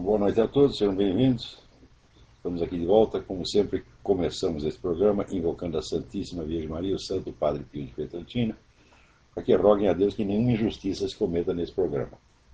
Boa noite a todos, sejam bem-vindos. Estamos aqui de volta, como sempre, começamos esse programa invocando a Santíssima Virgem Maria, o Santo Padre Pio de Pietrelcina, para que roguem a Deus que nenhuma injustiça se cometa nesse programa.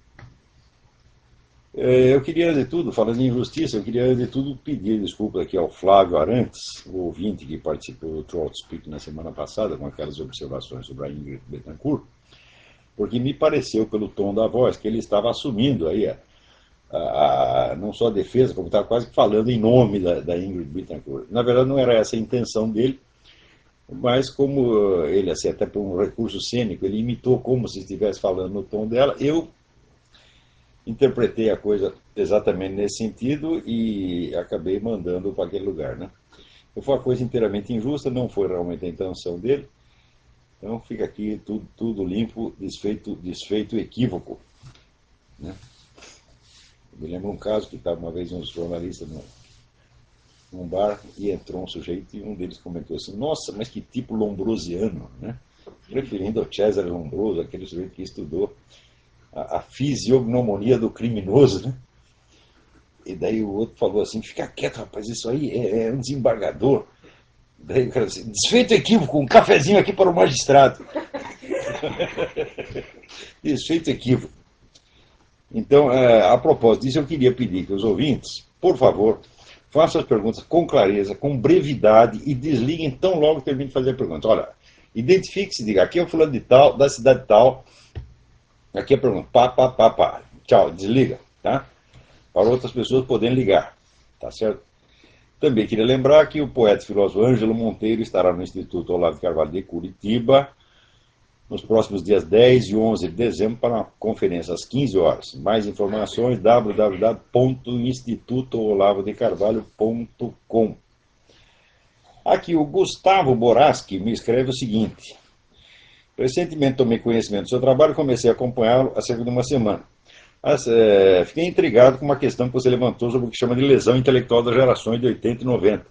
Eu queria, antes de tudo, falando em injustiça, eu queria, antes de tudo, pedir desculpas aqui ao Flávio Arantes, o ouvinte que participou do Trout Speak na semana passada, com aquelas observações sobre a Ingrid Betancourt, porque me pareceu, pelo tom da voz, que ele estava assumindo aí não só a defesa, como estava quase falando em nome da Ingrid Betancourt. Na verdade, não era essa a intenção dele, mas como ele, assim, até por um recurso cênico, ele imitou como se estivesse falando no tom dela, eu interpretei a coisa exatamente nesse sentido e acabei mandando para aquele lugar, né? Então, foi uma coisa inteiramente injusta, não foi realmente a intenção dele. Então fica aqui tudo limpo, desfeito equívoco, né? Me lembro um caso que estava uma vez uns jornalistas num bar e entrou um sujeito e um deles comentou assim: nossa, mas que tipo lombrosiano, né? Referindo ao Cesare Lombroso, aquele sujeito que estudou a fisiognomonia do criminoso, né? E daí o outro falou assim: fica quieto, rapaz, isso aí é um desembargador. Daí o cara disse: desfeito equívoco, um cafezinho aqui para o magistrado. Desfeito equívoco. Então, a propósito disso, eu queria pedir que os ouvintes, por favor, façam as perguntas com clareza, com brevidade e desliguem tão logo termine de fazer a pergunta. Olha, identifique-se, diga, aqui é o fulano de tal, da cidade tal, aqui é a pergunta, pá, tchau, desliga, tá? Para outras pessoas poderem ligar, tá certo? Também queria lembrar que o poeta e filósofo Ângelo Monteiro estará no Instituto Olavo de Carvalho de Curitiba, nos próximos dias 10 e 11 de dezembro, para uma conferência às 15 horas. Mais informações, www.institutoolavodecarvalho.com. Aqui o Gustavo Boraski me escreve o seguinte: recentemente tomei conhecimento do seu trabalho e comecei a acompanhá-lo há cerca de uma semana. Fiquei intrigado com uma questão que você levantou sobre o que chama de lesão intelectual das gerações de 80 e 90.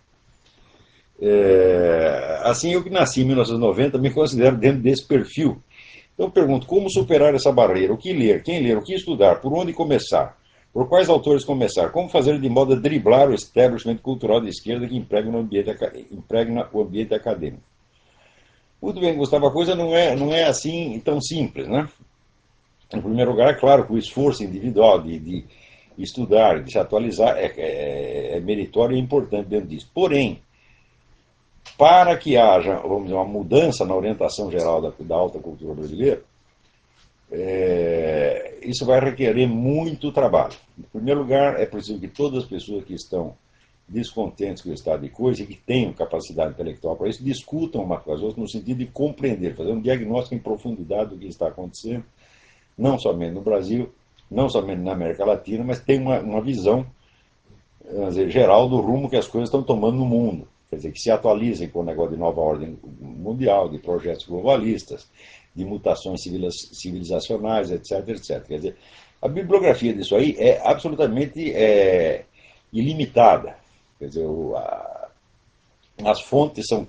Assim, eu que nasci em 1990 me considero dentro desse perfil. Então eu pergunto, como superar essa barreira? O que ler? Quem ler? O que estudar? Por onde começar? Por quais autores começar? Como fazer de modo a driblar o establishment cultural de esquerda que impregna o ambiente acadêmico? Muito bem, Gustavo, a coisa não é assim tão simples, né? Em primeiro lugar, é claro que o esforço individual de estudar, de se atualizar, é meritório e importante dentro disso. Porém, para que haja, vamos dizer, uma mudança na orientação geral da alta cultura brasileira, isso vai requerer muito trabalho. Em primeiro lugar, é preciso que todas as pessoas que estão descontentes com o estado de coisa e que tenham capacidade intelectual para isso, discutam umas com as outras no sentido de compreender, fazer um diagnóstico em profundidade do que está acontecendo, não somente no Brasil, não somente na América Latina, mas tem uma visão, vamos dizer, geral do rumo que as coisas estão tomando no mundo. Quer dizer, que se atualizem com o negócio de nova ordem mundial, de projetos globalistas, de mutações civilizacionais, etc, etc. Quer dizer, a bibliografia disso aí é absolutamente ilimitada. Quer dizer, as fontes são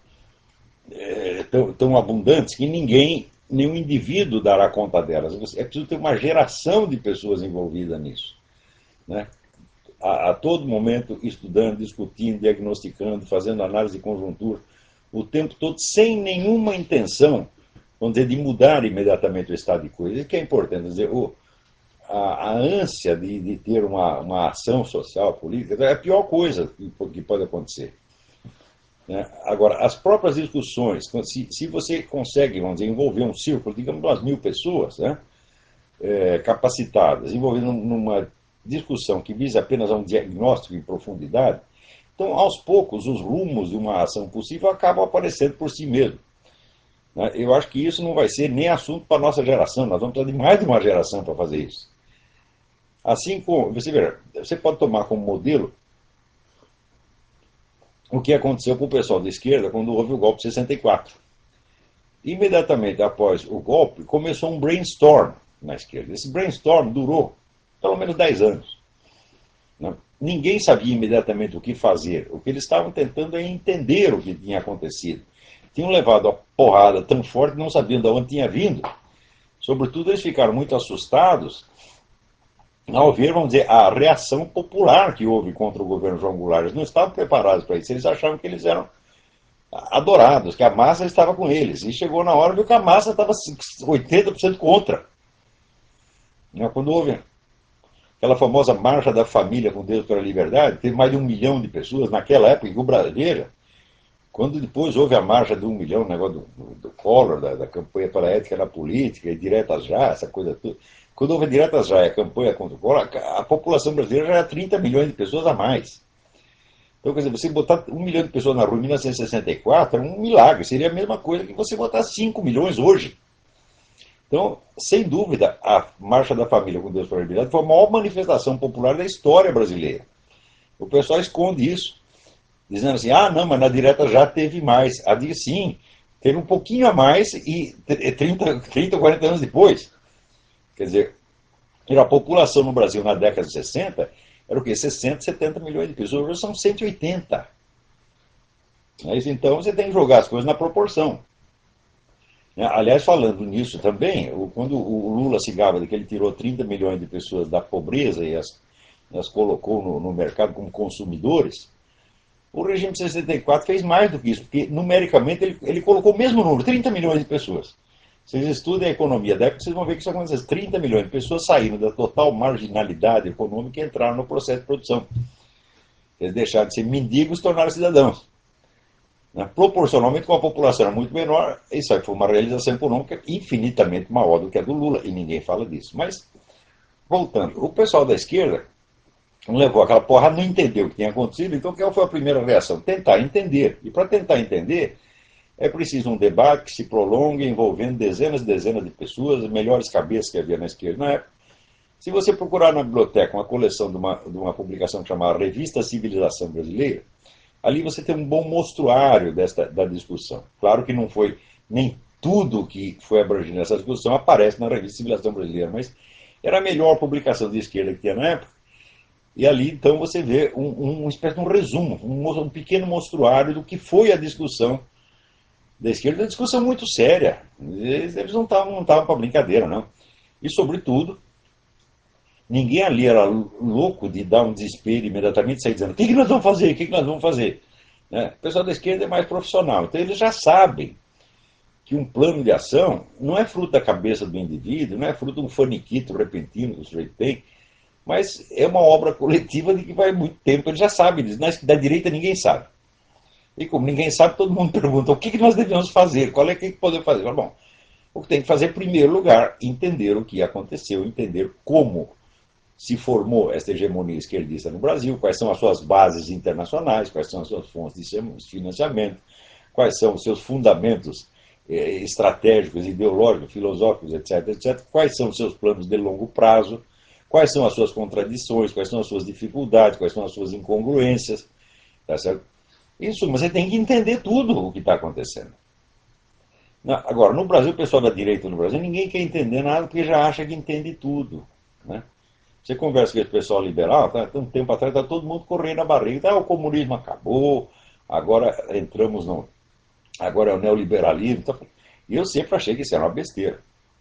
tão abundantes que nenhum indivíduo dará conta delas. É preciso ter uma geração de pessoas envolvidas nisso, né? A todo momento estudando, discutindo, diagnosticando, fazendo análise de conjuntura, o tempo todo, sem nenhuma intenção, vamos dizer, de mudar imediatamente o estado de coisa. Isso que é importante, dizer, a ânsia de ter uma ação social, política, é a pior coisa que pode acontecer, né? Agora, as próprias discussões, se você consegue, vamos dizer, envolver um círculo, digamos, de umas 1000 pessoas, né, capacitadas, envolvidas numa discussão que visa apenas a um diagnóstico em profundidade, então, aos poucos, os rumos de uma ação possível acabam aparecendo por si mesmo, né? Eu acho que isso não vai ser nem assunto para a nossa geração, nós vamos precisar de mais de uma geração para fazer isso. Assim como, você pode tomar como modelo o que aconteceu com o pessoal da esquerda quando houve o golpe de 64. Imediatamente após o golpe, começou um brainstorm na esquerda. Esse brainstorm durou pelo menos 10 anos, né? Ninguém sabia imediatamente o que fazer. O que eles estavam tentando é entender o que tinha acontecido. Tinham levado a porrada tão forte que não sabiam de onde tinha vindo. Sobretudo, eles ficaram muito assustados ao ver, vamos dizer, a reação popular que houve contra o governo João Goulart. Eles não estavam preparados para isso, eles achavam que eles eram adorados, que a massa estava com eles. E chegou na hora que a massa estava 80% contra. Quando houve aquela famosa Marcha da Família com Deus pela Liberdade, teve mais de 1 milhão de pessoas naquela época em Brasília. Quando depois houve a marcha de 1 milhão, o negócio do Collor, da campanha pela ética na política, e diretas já, essa coisa toda. Quando houve diretas já, a campanha contra o Collor, a população brasileira já era 30 milhões de pessoas a mais. Então, quer dizer, você botar 1 milhão de pessoas na rua em 1964 era um milagre. Seria a mesma coisa que você botar 5 milhões hoje. Então, sem dúvida, a Marcha da Família com Deus pela Liberdade foi a maior manifestação popular da história brasileira. O pessoal esconde isso, dizendo assim, ah, não, mas na direta já teve mais. Ah, diz sim, teve um pouquinho a mais e 30 ou 40 anos depois. Quer dizer, a população no Brasil na década de 60 era o quê? 60, 70 milhões de pessoas, hoje são 180. Então você tem que jogar as coisas na proporção. Aliás, falando nisso também, quando o Lula se gaba de que ele tirou 30 milhões de pessoas da pobreza e as colocou no mercado como consumidores, o regime de 64 fez mais do que isso, porque numericamente ele colocou o mesmo número, 30 milhões de pessoas. Vocês estudem a economia da época, vocês vão ver que isso aconteceu. 30 milhões de pessoas saíram da total marginalidade econômica e entraram no processo de produção. Eles deixaram de ser mendigos e tornaram cidadãos. Proporcionalmente, com a população era muito menor, isso aí foi uma realização econômica infinitamente maior do que a do Lula, e ninguém fala disso. Mas, voltando, o pessoal da esquerda não levou aquela porrada, não entendeu o que tinha acontecido, então qual foi a primeira reação? Tentar entender. E para tentar entender, é preciso um debate que se prolongue, envolvendo dezenas e dezenas de pessoas, as melhores cabeças que havia na esquerda na época. Se você procurar na biblioteca uma coleção de uma publicação chamada Revista Civilização Brasileira, ali você tem um bom mostruário da discussão. Claro que não foi nem tudo que foi abrangido nessa discussão aparece na Revista Civilização Brasileira, mas era a melhor publicação de esquerda que tinha na época. E ali, então, você vê uma espécie de um resumo, um pequeno mostruário do que foi a discussão da esquerda, uma discussão muito séria. Eles não estavam para brincadeira, não. E, sobretudo, ninguém ali era louco de dar um desespero imediatamente e sair dizendo: o que nós vamos fazer? O que nós vamos fazer? O pessoal da esquerda é mais profissional. Então, eles já sabem que um plano de ação não é fruto da cabeça do indivíduo, não é fruto de um faniquito repentino que o sujeito tem, mas é uma obra coletiva de que vai muito tempo. Ele já sabe disso. Da direita ninguém sabe. E como ninguém sabe, todo mundo pergunta: o que nós devemos fazer? Qual é o que podemos fazer? Bom, o que tem que fazer, em primeiro lugar, entender o que aconteceu, entender como se formou essa hegemonia esquerdista no Brasil, quais são as suas bases internacionais, quais são as suas fontes de financiamento, quais são os seus fundamentos estratégicos, ideológicos, filosóficos, etc., etc., quais são os seus planos de longo prazo, quais são as suas contradições, quais são as suas dificuldades, quais são as suas incongruências, tá certo? Isso, mas você tem que entender tudo o que está acontecendo. Agora, no Brasil, o pessoal da direita no Brasil, ninguém quer entender nada porque já acha que entende tudo, né? Você conversa com esse pessoal liberal, um tempo atrás está todo mundo correndo a barriga, o comunismo acabou, agora entramos no... agora é o neoliberalismo. E eu sempre achei que isso era uma besteira.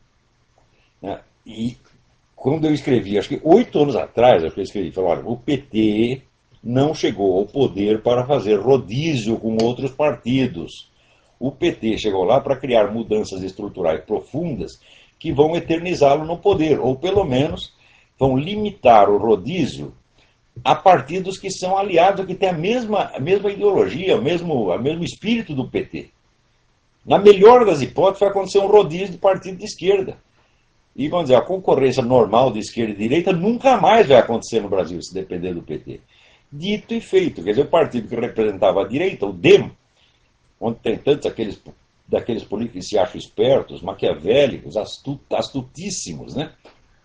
E quando eu escrevi, acho que 8 anos atrás, eu escrevi, falei, olha, o PT não chegou ao poder para fazer rodízio com outros partidos. O PT chegou lá para criar mudanças estruturais profundas que vão eternizá-lo no poder, ou pelo menos vão limitar o rodízio a partidos que são aliados, que têm a mesma ideologia, o mesmo espírito do PT. Na melhor das hipóteses, vai acontecer um rodízio de partido de esquerda. E, vamos dizer, a concorrência normal de esquerda e direita nunca mais vai acontecer no Brasil, se depender do PT. Dito e feito. Quer dizer, o partido que representava a direita, o DEM, onde tem tantos daqueles políticos que se acham espertos, maquiavélicos, astutíssimos, né?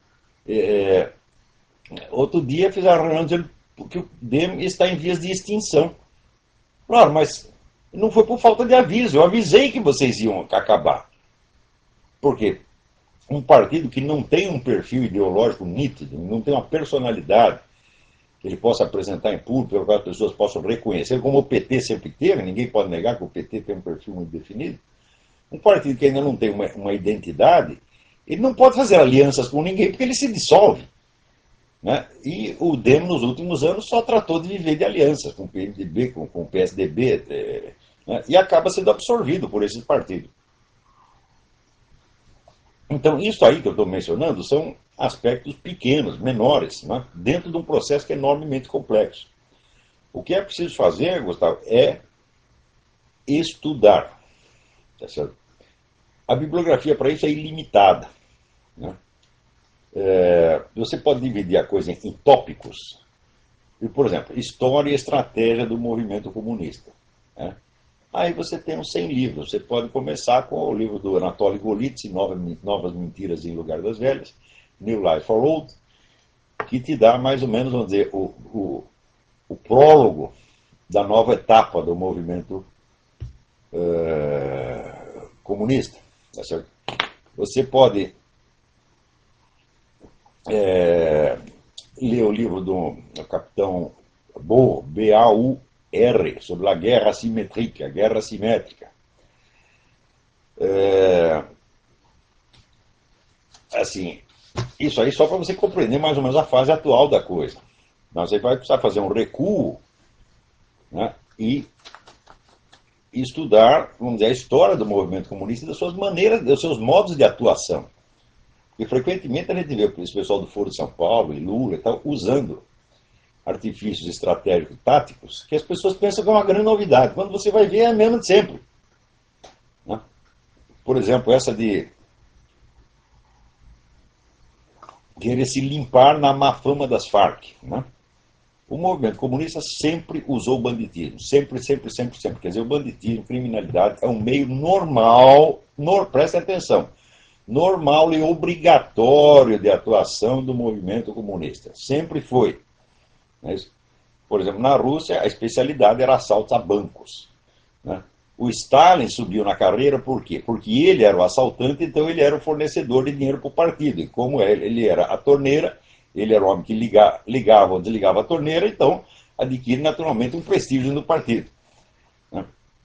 Outro dia fizeram reunião dizendo que o DEM está em vias de extinção. Claro, mas não foi por falta de aviso. Eu avisei que vocês iam acabar. Por quê? Um partido que não tem um perfil ideológico nítido, não tem uma personalidade que ele possa apresentar em público, pelo qual as pessoas possam reconhecer, como o PT sempre teve, ninguém pode negar que o PT tem um perfil muito definido. Um partido que ainda não tem uma identidade, ele não pode fazer alianças com ninguém, porque ele se dissolve. Né? E o DEM, nos últimos anos, só tratou de viver de alianças com o PMDB, com o PSDB, né? E acaba sendo absorvido por esses partidos. Então, isso aí que eu estou mencionando são aspectos pequenos, menores, né? Dentro de um processo que é enormemente complexo. O que é preciso fazer, Gustavo, é estudar. Tá certo? A bibliografia para isso é ilimitada. Né? Você pode dividir a coisa em tópicos. E, por exemplo, história e estratégia do movimento comunista. Né? Aí você tem uns 100 livros. Você pode começar com o livro do Anatoly Golitsyn, Novas Mentiras em Lugar das Velhas, New Life for Old, que te dá mais ou menos, vamos dizer, o prólogo da nova etapa do movimento comunista. Tá certo? Você pode ler o livro do capitão Bohr, B-A-U-R, sobre a guerra assimétrica, a guerra simétrica. Assim, isso aí só para você compreender mais ou menos a fase atual da coisa. Mas você vai precisar fazer um recuo, né, e estudar, vamos dizer, a história do movimento comunista e das suas maneiras, dos seus modos de atuação. E frequentemente a gente vê esse pessoal do Foro de São Paulo e Lula e tal, usando artifícios estratégicos táticos que as pessoas pensam que é uma grande novidade. Quando você vai ver, é a mesma de sempre. Né? Por exemplo, essa de querer se limpar na má fama das Farc. Né? O movimento comunista sempre usou o banditismo. Sempre, sempre, sempre, sempre. Quer dizer, o banditismo, criminalidade, é um meio normal, preste atenção, normal e obrigatório de atuação do movimento comunista. Sempre foi. Mas, por exemplo, na Rússia, a especialidade era assaltos a bancos. Né? O Stalin subiu na carreira por quê? Porque ele era o assaltante, então ele era o fornecedor de dinheiro para o partido. E como ele era a torneira, ele era o homem que ligava ou desligava a torneira, então adquire naturalmente um prestígio no partido. Né?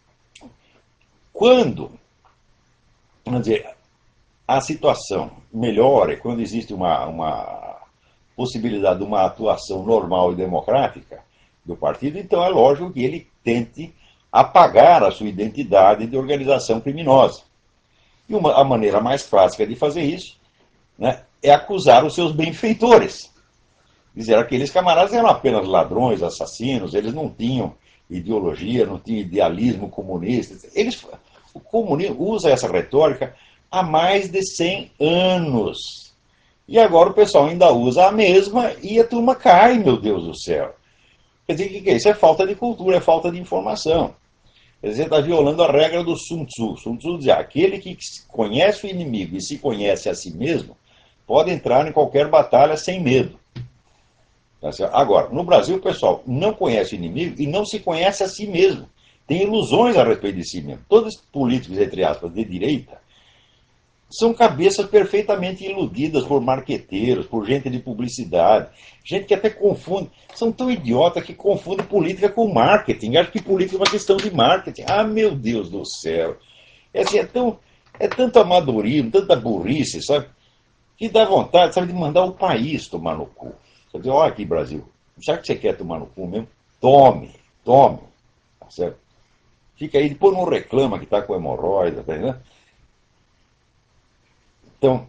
Quando, vamos dizer, a situação melhora, quando existe uma possibilidade de uma atuação normal e democrática do partido, então é lógico que ele tente apagar a sua identidade de organização criminosa. E a maneira mais clássica de fazer isso, né, é acusar os seus benfeitores. Dizer, aqueles camaradas eram apenas ladrões, assassinos, eles não tinham ideologia, não tinham idealismo comunista. O comunismo usa essa retórica há mais de 100 anos. E agora o pessoal ainda usa a mesma e a turma cai, meu Deus do céu. Quer dizer, o que é isso? É falta de cultura, é falta de informação. Quer dizer, está violando a regra do Sun Tzu. Sun Tzu dizia, aquele que conhece o inimigo e se conhece a si mesmo, pode entrar em qualquer batalha sem medo. Agora, no Brasil, o pessoal não conhece o inimigo e não se conhece a si mesmo. Tem ilusões a respeito de si mesmo. Todos os políticos, entre aspas, de direita, são cabeças perfeitamente iludidas por marqueteiros, por gente de publicidade, gente que até confunde, são tão idiotas que confundem política com marketing, acham que política é uma questão de marketing. Ah, meu Deus do céu! Assim, é tanto amadorismo, tanta burrice, sabe? Que dá vontade, sabe, de mandar o país tomar no cu. Quer dizer, olha aqui, Brasil, sabe que você quer tomar no cu mesmo? Tome, tome, tá certo? Fica aí, depois não reclama que está com hemorroida, tá, né? Então,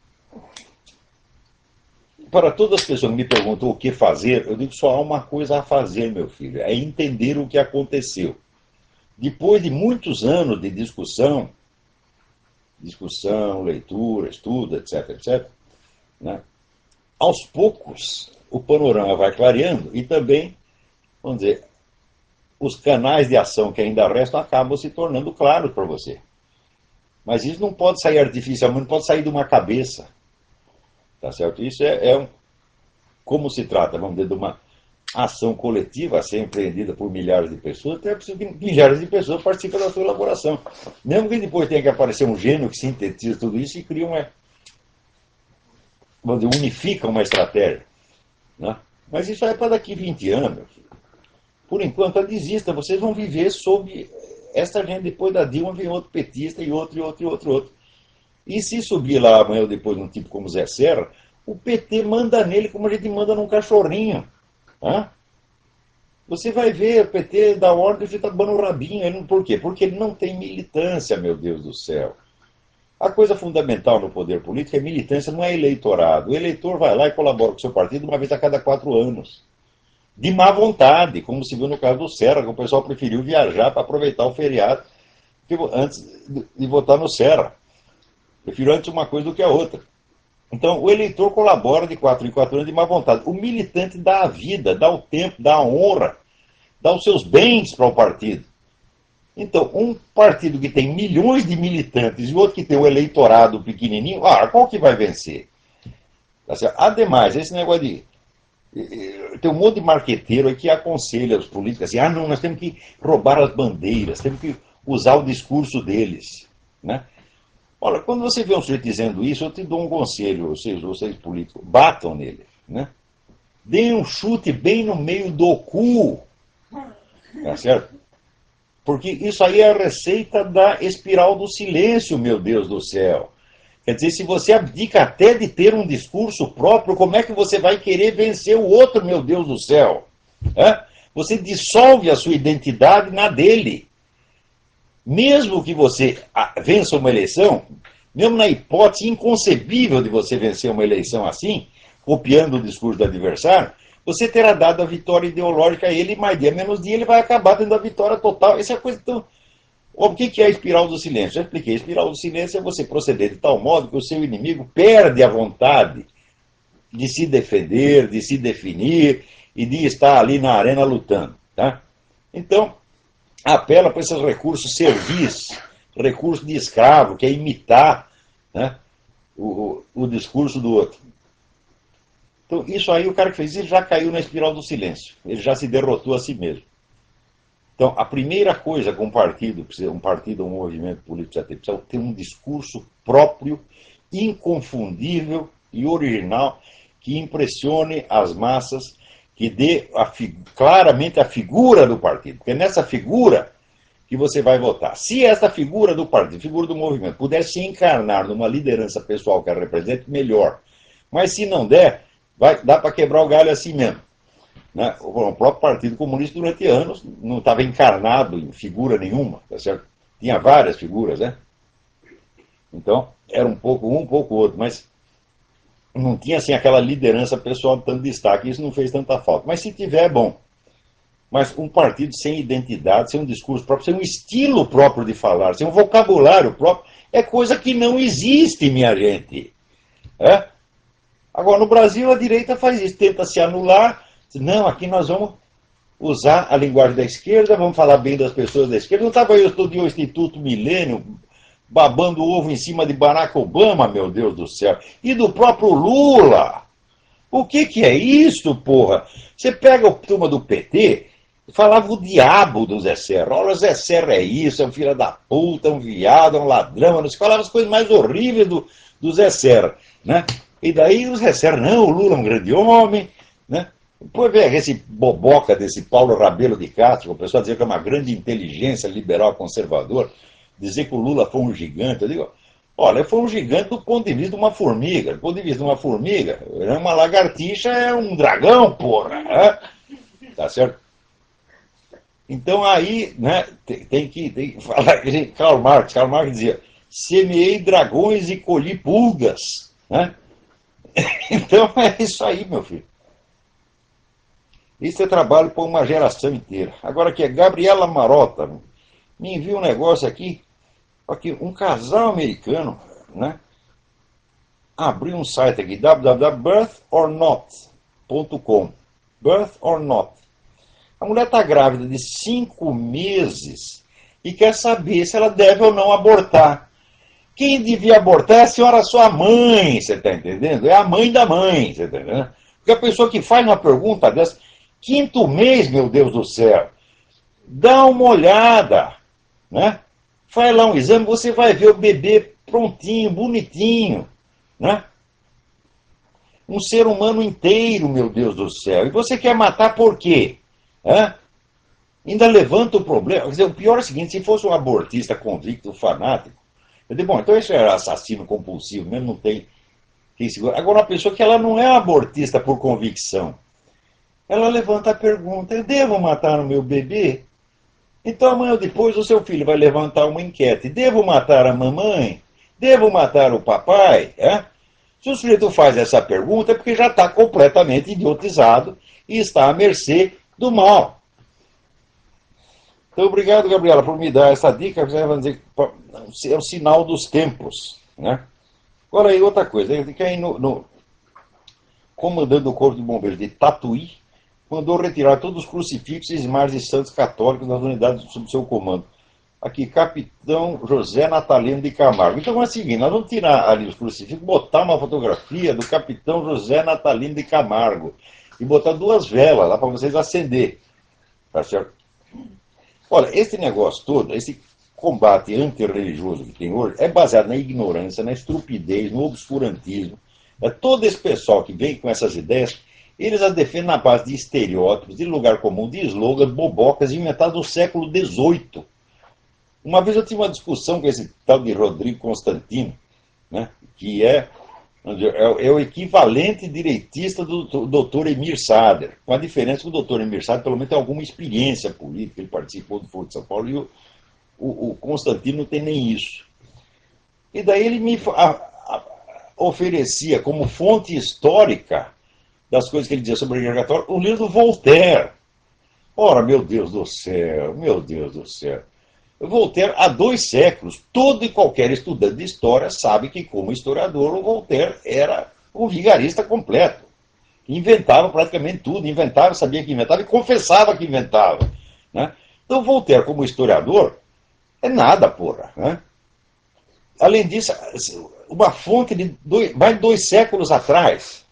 para todas as pessoas que me perguntam o que fazer, eu digo só há uma coisa a fazer, meu filho, é entender o que aconteceu. Depois de muitos anos de discussão, leitura, estudo, etc, etc, né, aos poucos o panorama vai clareando e também, vamos dizer, os canais de ação que ainda restam acabam se tornando claros para você. Mas isso não pode sair artificialmente, não pode sair de uma cabeça. Tá certo? Isso como se trata, vamos dizer, de uma ação coletiva a ser empreendida por milhares de pessoas, então é preciso que milhares de pessoas participem da sua elaboração. Mesmo que depois tenha que aparecer um gênio que sintetiza tudo isso e cria vamos dizer, unifica uma estratégia. Né? Mas isso é para daqui 20 anos, meu filho. Por enquanto, desista, vocês vão viver sob esta gente. Depois da Dilma vem outro petista e outro, e outro, e outro, outro. E se subir lá amanhã ou depois um tipo como Zé Serra, O PT manda nele como a gente manda num cachorrinho. Né? Você vai ver, o PT dá ordem e fica dando o rabinho. Por quê? Porque ele não tem militância, meu Deus do céu. A coisa fundamental no poder político é militância, não é eleitorado. O eleitor vai lá e colabora com o seu partido uma vez a cada 4 anos. De má vontade, como se viu no caso do Serra, que o pessoal preferiu viajar para aproveitar o feriado antes de votar no Serra. Prefiro antes uma coisa do que a outra. Então, o eleitor colabora de 4 em 4 anos de má vontade. O militante dá a vida, dá o tempo, dá a honra, dá os seus bens para o partido. Então, um partido que tem milhões de militantes e outro que tem o eleitorado pequenininho, qual que vai vencer? Tá certo? Ademais, esse negócio de... Tem um monte de marqueteiro aí que aconselha os políticos assim, não, nós temos que roubar as bandeiras, temos que usar o discurso deles. Né? Olha, quando você vê um sujeito dizendo isso, eu te dou um conselho, vocês políticos, batam nele. Né? Deem um chute bem no meio do cu. Tá certo? Porque isso aí é a receita da espiral do silêncio, meu Deus do céu. Quer dizer, se você abdica até de ter um discurso próprio, como é que você vai querer vencer o outro, meu Deus do céu? Você dissolve a sua identidade na dele. Mesmo que você vença uma eleição, mesmo na hipótese inconcebível de você vencer uma eleição assim, copiando o discurso do adversário, você terá dado a vitória ideológica a ele, mais dia menos dia ele vai acabar tendo a vitória total. Essa é a coisa tão... O que é a espiral do silêncio? Já expliquei. A espiral do silêncio é você proceder de tal modo que o seu inimigo perde a vontade de se defender, de se definir e de estar ali na arena lutando. Tá? Então, apela para esses recursos servis, recurso de escravo, que é imitar, né, o discurso do outro. Então, isso aí, o cara que fez isso já caiu na espiral do silêncio. Ele já se derrotou a si mesmo. Então, a primeira coisa que um partido, um movimento político precisa ter um discurso próprio, inconfundível e original, que impressione as massas, que dê claramente a figura do partido. Porque é nessa figura que você vai votar. Se essa figura do partido, figura do movimento, puder se encarnar numa liderança pessoal que a represente, melhor. Mas se não der, dá para quebrar o galho assim mesmo. Né? O próprio Partido Comunista, durante anos, não estava encarnado em figura nenhuma, tá certo? Tinha várias figuras, né? Então, era um pouco outro, mas não tinha assim aquela liderança pessoal de tanto destaque, isso não fez tanta falta. Mas se tiver, é bom. Mas um partido sem identidade, sem um discurso próprio, sem um estilo próprio de falar, sem um vocabulário próprio, é coisa que não existe, minha gente. Agora, no Brasil, a direita faz isso, tenta se anular. Não, aqui nós vamos usar a linguagem da esquerda, vamos falar bem das pessoas da esquerda. Não estava eu estudando o Instituto Milênio, babando o ovo em cima de Barack Obama, meu Deus do céu, e do próprio Lula. O que é isso, porra? Você pega a turma do PT, falava o diabo do Zé Serra. Olha, o Zé Serra é isso, é um filho da puta, um viado, é um ladrão. Você falava as coisas mais horríveis do Zé Serra. Né? E daí o Zé Serra, não, o Lula é um grande homem, né? Depois vem esse boboca desse Paulo Rabelo de Castro, o pessoal dizer que é uma grande inteligência liberal conservador, dizer que o Lula foi um gigante. Eu digo, olha, foi um gigante do ponto de vista de uma formiga. Do ponto de vista de uma formiga, uma lagartixa é um dragão, porra. Né? Tá certo? Então aí, né, tem que falar. Karl Marx dizia, semeei dragões e colhi pulgas. Né? Então é isso aí, meu filho. Isso é trabalho para uma geração inteira. Agora aqui é Gabriela Marota, me envia um negócio aqui, um casal americano, né, abriu um site aqui, www.birthornot.com. Birth or Not. A mulher está grávida de 5 meses e quer saber se ela deve ou não abortar. Quem devia abortar é a senhora sua mãe, você está entendendo? É a mãe da mãe, você está entendendo? Porque a pessoa que faz uma pergunta dessa, 5º mês, meu Deus do céu, dá uma olhada, né? Faz lá um exame, você vai ver o bebê prontinho, bonitinho, né? Um ser humano inteiro, meu Deus do céu. E você quer matar por quê? Ainda levanta o problema. Quer dizer, o pior é o seguinte, se fosse um abortista convicto, fanático, eu digo, bom, então esse é assassino compulsivo mesmo, não tem tem segurança. Agora, uma pessoa que ela não é abortista por convicção, ela levanta a pergunta: eu devo matar o meu bebê? Então amanhã ou depois o seu filho vai levantar uma enquete: devo matar a mamãe? Devo matar o papai? É? Se o sujeito faz essa pergunta é porque já está completamente idiotizado e está à mercê do mal. Então, obrigado, Gabriela, por me dar essa dica. Você vai dizer que é o sinal dos tempos. Né? Agora, aí, outra coisa: ele fica aí no comandante do Corpo de Bombeiros de Tatuí, mandou retirar todos os crucifixos e imagens de santos católicos das unidades sob seu comando. Aqui, Capitão José Natalino de Camargo. Então é o seguinte: nós vamos tirar ali os crucifixos, botar uma fotografia do Capitão José Natalino de Camargo e botar duas velas lá para vocês acender. Tá certo? Olha, esse negócio todo, esse combate antirreligioso que tem hoje, é baseado na ignorância, na estupidez, no obscurantismo. Todo esse pessoal que vem com essas ideias, eles as defendem na base de estereótipos, de lugar comum, de slogans, bobocas inventados no século XVIII. Uma vez eu tive uma discussão com esse tal de Rodrigo Constantino, né, que é o equivalente direitista do doutor Emir Sader, com a diferença que o doutor Emir Sader pelo menos tem alguma experiência política, ele participou do Foro de São Paulo, e o Constantino não tem nem isso. E daí ele me oferecia como fonte histórica das coisas que ele dizia sobre a Igreja Católica o livro do Voltaire. Ora, meu Deus do céu, meu Deus do céu. Voltaire, há 2 séculos, todo e qualquer estudante de história sabe que, como historiador, o Voltaire era um vigarista completo. Inventava praticamente tudo, inventava, sabia que inventava e confessava que inventava. Né? Então, Voltaire, como historiador, é nada, porra. Né? Além disso, uma fonte de mais de 2 séculos atrás.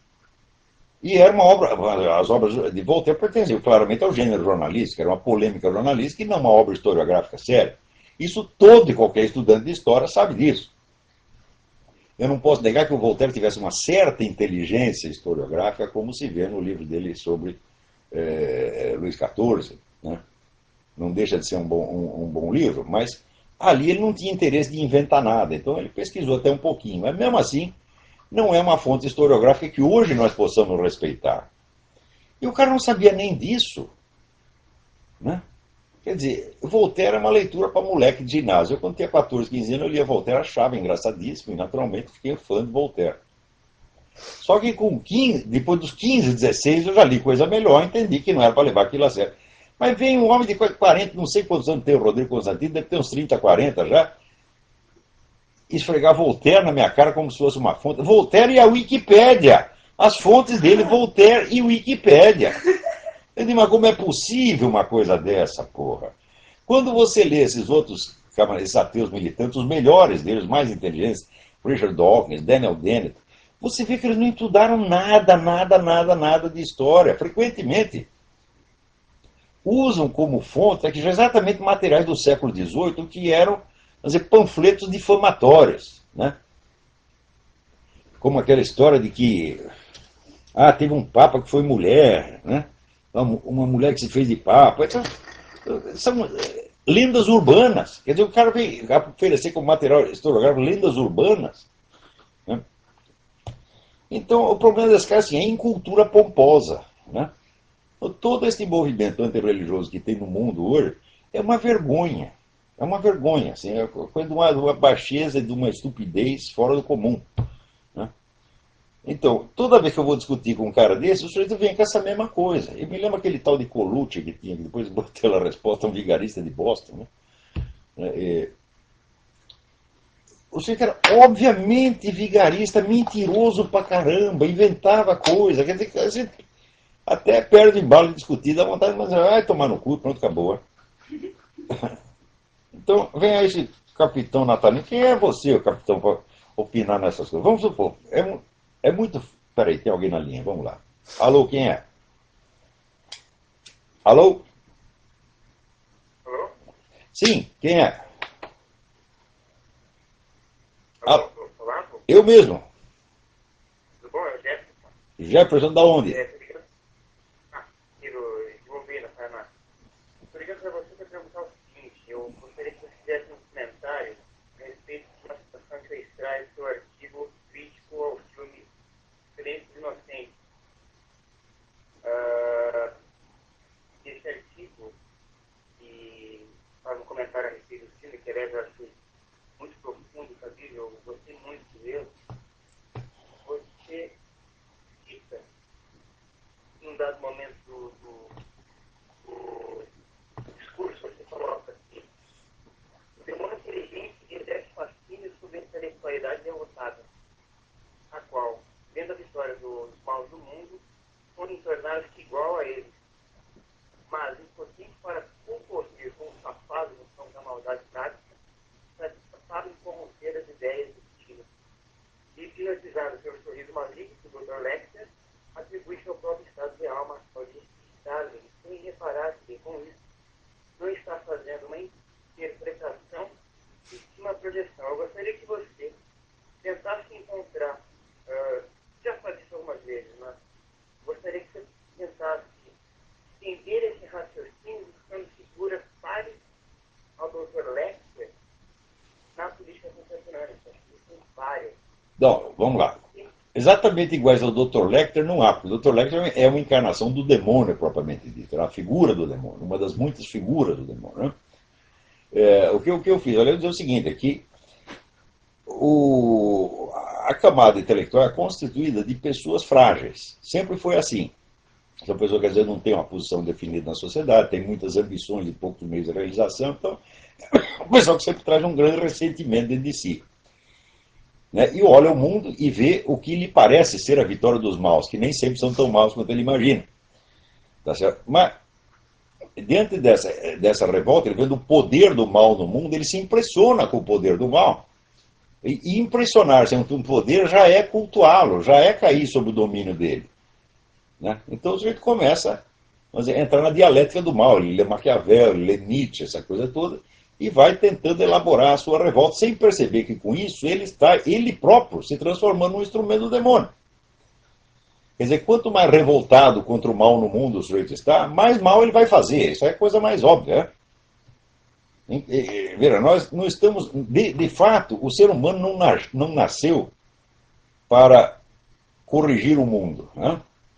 E era uma obra, as obras de Voltaire pertenciam claramente ao gênero jornalístico, era uma polêmica jornalística e não uma obra historiográfica séria. Isso todo e qualquer estudante de história sabe disso. Eu não posso negar que o Voltaire tivesse uma certa inteligência historiográfica, como se vê no livro dele sobre Luís XIV. Né? Não deixa de ser um bom livro, mas ali ele não tinha interesse de inventar nada, então ele pesquisou até um pouquinho. Mas mesmo assim, não é uma fonte historiográfica que hoje nós possamos respeitar. E o cara não sabia nem disso. Né? Quer dizer, Voltaire é uma leitura para moleque de ginásio. Eu, quando tinha 14, 15 anos, eu lia Voltaire, achava engraçadíssimo e, naturalmente, fiquei fã de Voltaire. Só que com 15, depois dos 15, 16, eu já li coisa melhor, entendi que não era para levar aquilo a sério. Mas vem um homem de 40, não sei quantos anos tem o Rodrigo Constantino, deve ter uns 30, 40 já, esfregar Voltaire na minha cara como se fosse uma fonte. Voltaire e a Wikipédia. As fontes dele, Voltaire e Wikipédia. Eu digo, mas como é possível uma coisa dessa, porra? Quando você lê esses outros esses ateus militantes, os melhores deles, mais inteligentes, Richard Dawkins, Daniel Dennett, você vê que eles não estudaram nada, nada, nada, nada de história. Frequentemente usam como fonte exatamente materiais do século XVIII que eram, vamos dizer, panfletos difamatórios. Né? Como aquela história de que teve um papa que foi mulher, né? Uma mulher que se fez de papa. São lendas urbanas. Quer dizer, o cara vem oferecer como material historiográfico lendas urbanas. Né? Então, o problema desse cara assim, é incultura pomposa. Né? Todo esse movimento antirreligioso que tem no mundo hoje é uma vergonha. É uma vergonha. Assim, é coisa de uma baixeza e de uma estupidez fora do comum. Né? Então, toda vez que eu vou discutir com um cara desse, o sujeito vem com essa mesma coisa. Eu me lembro aquele tal de Colucci que tinha, que depois botei a resposta, um vigarista de Boston. Né? O sujeito era obviamente vigarista, mentiroso pra caramba, inventava coisa. Quer dizer, a gente até perde embalo de discutir, dá vontade de dizer, vai tomar no cu, pronto, acabou. Então, vem aí esse capitão Natalino. Quem é você, o capitão, para opinar nessas coisas? Vamos supor, é muito. Peraí, tem alguém na linha, vamos lá. Alô, quem é? Alô? Alô? Sim, quem é? Alô, Olavo? Eu mesmo. Tudo bom? É o Jefferson. Jefferson, da onde? Tô ligando. Aqui de Londrina, Paraná. Tô ligando pra você para perguntar o seguinte: eu gostaria que você fizesse um comentário a respeito de uma situação que você extrai do seu artigo crítico ao filme escreve, eu achei muito profundo, sabe? Eu gostei muito de ler. Você cita, em um dado momento do discurso, você coloca assim: o demônio inteligente exerce fascínio sobre a intelectualidade derrotada, a qual, vendo a vitória dos maus do mundo, podem tornar-se igual a eles, mas impotente para concorrer com o safado no som da maldade prática, sabem corromper as ideias destinas. E, hipnotizado pelo sorriso maligno do Dr. Lecter, atribui seu próprio estado de alma ao de Stalin, sem reparar que, com isso, não está fazendo uma interpretação e sim uma projeção. Eu gostaria que você tentasse encontrar, já falei isso algumas vezes, mas gostaria que você tentasse entender esse raciocínio buscando figuras pares ao Dr. Lecter na política contemporânea. São várias. Não, vamos lá. Exatamente iguais ao Dr. Lecter não há, porque o Dr. Lecter é uma encarnação do demônio propriamente dito, é a figura do demônio, uma das muitas figuras do demônio. Né? O que eu fiz? Olha, eu dizer o seguinte, é que a camada intelectual é constituída de pessoas frágeis, sempre foi assim. Essa pessoa, quer dizer, não tem uma posição definida na sociedade, tem muitas ambições e poucos meios de realização, então, o pessoal que sempre traz um grande ressentimento dentro de si. Né? E olha o mundo e vê o que lhe parece ser a vitória dos maus, que nem sempre são tão maus quanto ele imagina. Tá certo? Mas, diante dessa revolta, ele vendo o poder do mal no mundo, ele se impressiona com o poder do mal. E impressionar-se com um poder já é cultuá-lo, já é cair sob o domínio dele. Né? Então o sujeito começa a entrar na dialética do mal, ele lê Maquiavel, ele lê Nietzsche, essa coisa toda, e vai tentando elaborar a sua revolta, sem perceber que com isso ele está, ele próprio, se transformando num instrumento do demônio. Quer dizer, quanto mais revoltado contra o mal no mundo o sujeito está, mais mal ele vai fazer. Isso é a coisa mais óbvia. Né? Veja, nós não estamos. De fato, o ser humano não nasceu para corrigir o mundo. Né?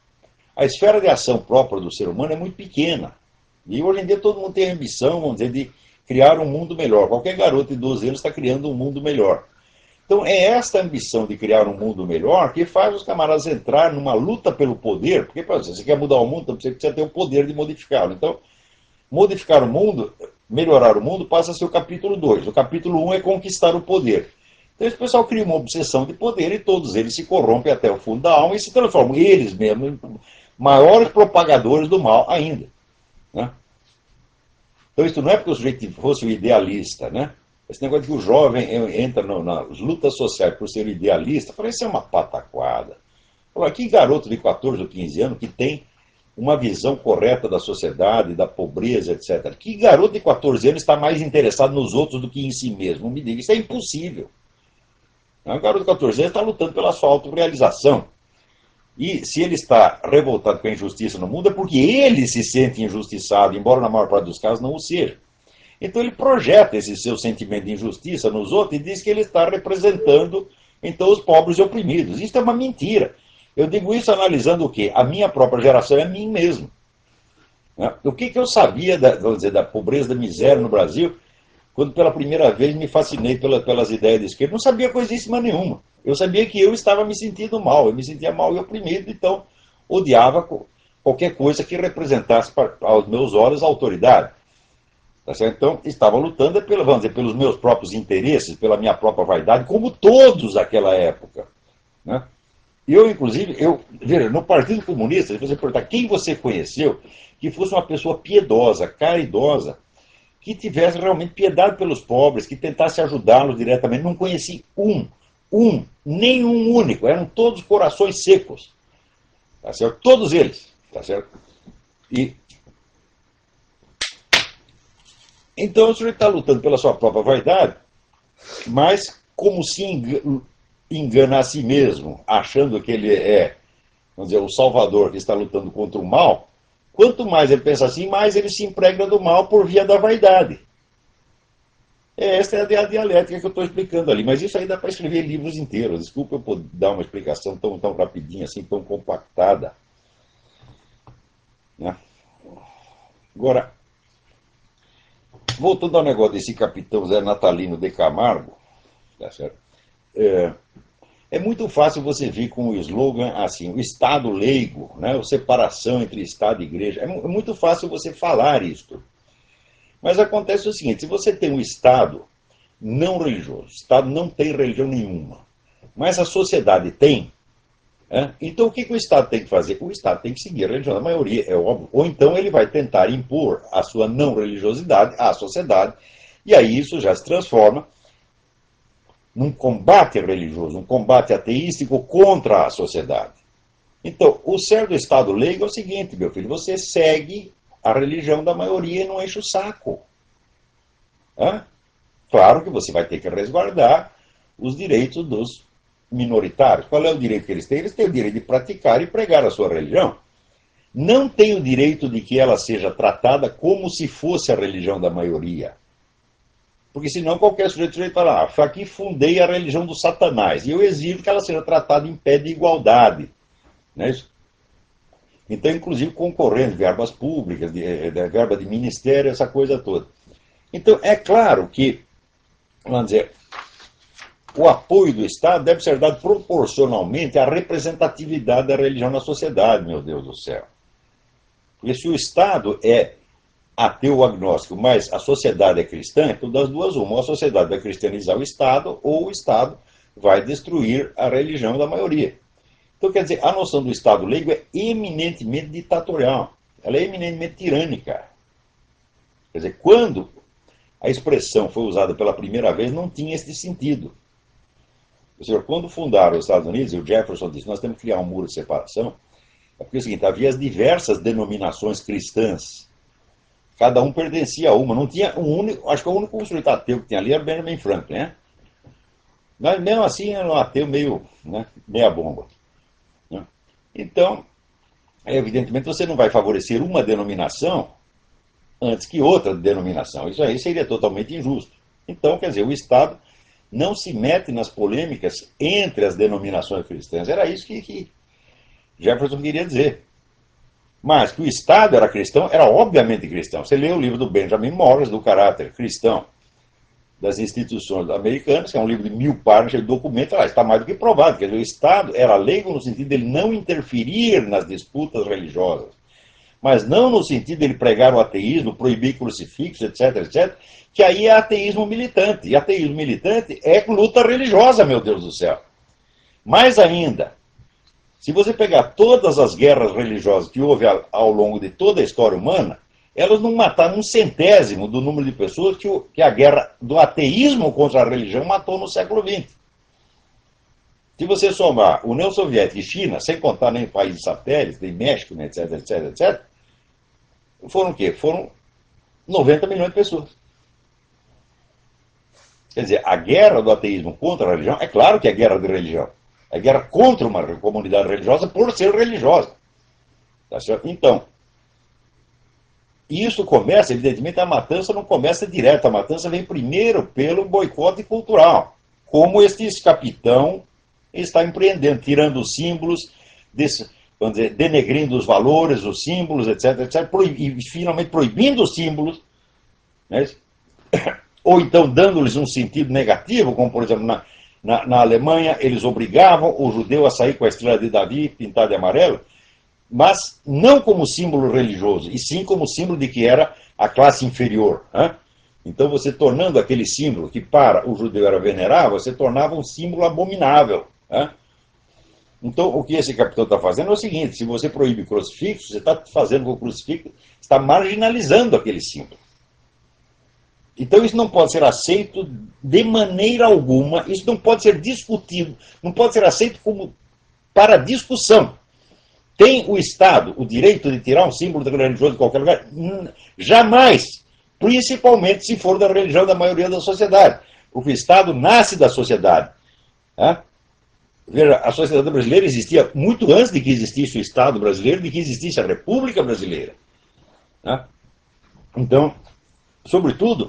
A esfera de ação própria do ser humano é muito pequena. E hoje em dia todo mundo tem a ambição, vamos dizer, de criar um mundo melhor. Qualquer garoto de 12 anos está criando um mundo melhor. Então é esta ambição de criar um mundo melhor que faz os camaradas entrar numa luta pelo poder, porque se você quer mudar o mundo, então você precisa ter o poder de modificá-lo. Então, modificar o mundo, melhorar o mundo, passa a ser o capítulo 2. O capítulo 1 é conquistar o poder. Então esse pessoal cria uma obsessão de poder e todos eles se corrompem até o fundo da alma e se transformam, eles mesmos, em maiores propagadores do mal ainda. Né? Então isso não é porque o sujeito fosse um idealista, né? Esse negócio de que o jovem entra nas lutas sociais por ser idealista, parece ser uma pataquada. Agora, que garoto de 14 ou 15 anos que tem uma visão correta da sociedade, da pobreza, etc. Que garoto de 14 anos está mais interessado nos outros do que em si mesmo? Me diga, isso é impossível. Um garoto de 14 anos está lutando pela sua autorrealização. E se ele está revoltado com a injustiça no mundo, é porque ele se sente injustiçado, embora na maior parte dos casos não o seja. Então ele projeta esse seu sentimento de injustiça nos outros e diz que ele está representando, então, os pobres e oprimidos. Isso é uma mentira. Eu digo isso analisando o quê? A minha própria geração é a mim mesmo. Né? O que eu sabia vamos dizer, da pobreza, da miséria no Brasil, quando pela primeira vez me fascinei pelas ideias de esquerda? Não sabia coisíssima nenhuma. Eu sabia que eu estava me sentindo mal, eu me sentia mal e oprimido, então odiava qualquer coisa que representasse aos meus olhos a autoridade. Tá certo? Então, estava lutando vamos dizer, pelos meus próprios interesses, pela minha própria vaidade, como todos daquela época. Né? E eu, inclusive, veja, no Partido Comunista, se você perguntar quem você conheceu, que fosse uma pessoa piedosa, caridosa, que tivesse realmente piedade pelos pobres, que tentasse ajudá-los diretamente. Não conheci nenhum único. Eram todos corações secos. Tá certo? Todos eles. Tá certo? E então o sujeito está lutando pela sua própria vaidade, mas como se engana a si mesmo, achando que ele é, vamos dizer, o salvador que está lutando contra o mal. Quanto mais ele pensa assim, mais ele se impregna do mal por via da vaidade. Esta é a dialética que eu estou explicando ali, mas isso aí dá para escrever livros inteiros. Desculpa eu poder dar uma explicação tão rapidinha, assim, tão compactada. Né? Agora, voltando ao negócio desse capitão Zé Natalino de Camargo, tá certo? É muito fácil você vir com o slogan assim, o Estado leigo, né, a separação entre Estado e Igreja. É muito fácil você falar isto. Mas acontece o seguinte, se você tem um Estado não religioso, o Estado não tem religião nenhuma, mas a sociedade tem, então o que o Estado tem que fazer? O Estado tem que seguir a religião da maioria, é óbvio. Ou então ele vai tentar impor a sua não religiosidade à sociedade, e aí isso já se transforma num combate religioso, um combate ateístico contra a sociedade. Então, o certo do Estado leigo é o seguinte, meu filho, você segue a religião da maioria e não enche o saco. Claro que você vai ter que resguardar os direitos dos minoritários. Qual é o direito que eles têm? Eles têm o direito de praticar e pregar a sua religião. Não têm o direito de que ela seja tratada como se fosse a religião da maioria. Porque senão qualquer sujeito vai falar, aqui fundei a religião do Satanás, e eu exijo que ela seja tratada em pé de igualdade. Não é isso? Então, inclusive, concorrendo, verbas públicas, verba de ministério, essa coisa toda. Então, é claro que, vamos dizer, o apoio do Estado deve ser dado proporcionalmente à representatividade da religião na sociedade, meu Deus do céu. Porque se o Estado é ateu ou agnóstico, mas a sociedade é cristã, então das duas uma, ou a sociedade vai cristianizar o Estado, ou o Estado vai destruir a religião da maioria. Então, quer dizer, a noção do Estado leigo é eminentemente ditatorial, ela é eminentemente tirânica. Quer dizer, quando a expressão foi usada pela primeira vez, não tinha esse sentido. Ou seja, quando fundaram os Estados Unidos, e o Jefferson disse, nós temos que criar um muro de separação, é porque é o seguinte, havia as diversas denominações cristãs, cada um pertencia a uma, não tinha um único, acho que o único sujeito ateu que tinha ali era Benjamin Franklin, né? Mas mesmo assim era um ateu meio, né, meia bomba. Né? Então, evidentemente você não vai favorecer uma denominação antes que outra denominação, isso aí seria totalmente injusto. Então, quer dizer, o Estado não se mete nas polêmicas entre as denominações cristãs, era isso que Jefferson queria dizer. Mas que o Estado era cristão, era obviamente cristão. Você lê o livro do Benjamin Morris, do caráter cristão das instituições americanas, que é um livro de 1000 páginas, cheio de documentos, está mais do que provado. Quer dizer, o Estado era leigo no sentido de ele não interferir nas disputas religiosas, mas não no sentido de ele pregar o ateísmo, proibir crucifixos, etc, etc, que aí é ateísmo militante. E ateísmo militante é luta religiosa, meu Deus do céu. Mais ainda, se você pegar todas as guerras religiosas que houve ao longo de toda a história humana, elas não mataram um centésimo do número de pessoas que a guerra do ateísmo contra a religião matou no século XX. Se você somar União Soviética e China, sem contar nem países satélites, nem México, nem etc, etc, etc, foram o quê? Foram 90 milhões de pessoas. Quer dizer, a guerra do ateísmo contra a religião, é claro que é guerra de religião. É guerra contra uma comunidade religiosa por ser religiosa. Tá certo? Então, isso começa, evidentemente, a matança não começa direto, a matança vem primeiro pelo boicote cultural, como este capitão está empreendendo, tirando os símbolos, vamos dizer, denegrindo os valores, os símbolos, etc, etc, e finalmente proibindo os símbolos, né? Ou então dando-lhes um sentido negativo, como por exemplo na Alemanha, eles obrigavam o judeu a sair com a estrela de Davi pintada de amarelo, mas não como símbolo religioso, e sim como símbolo de que era a classe inferior. Né? Então você tornando aquele símbolo que para o judeu era venerável, você tornava um símbolo abominável. Né? Então o que esse capitão está fazendo é o seguinte, se você proíbe o crucifixo, você está fazendo com o crucifixo, está marginalizando aquele símbolo. Então isso não pode ser aceito de maneira alguma, isso não pode ser discutido, não pode ser aceito como para discussão. Tem o Estado o direito de tirar um símbolo da religiosa de qualquer lugar? Jamais, principalmente se for da religião da maioria da sociedade, porque o Estado nasce da sociedade. Né? Veja, a sociedade brasileira existia muito antes de que existisse o Estado brasileiro, de que existisse a República Brasileira. Né? Então, sobretudo,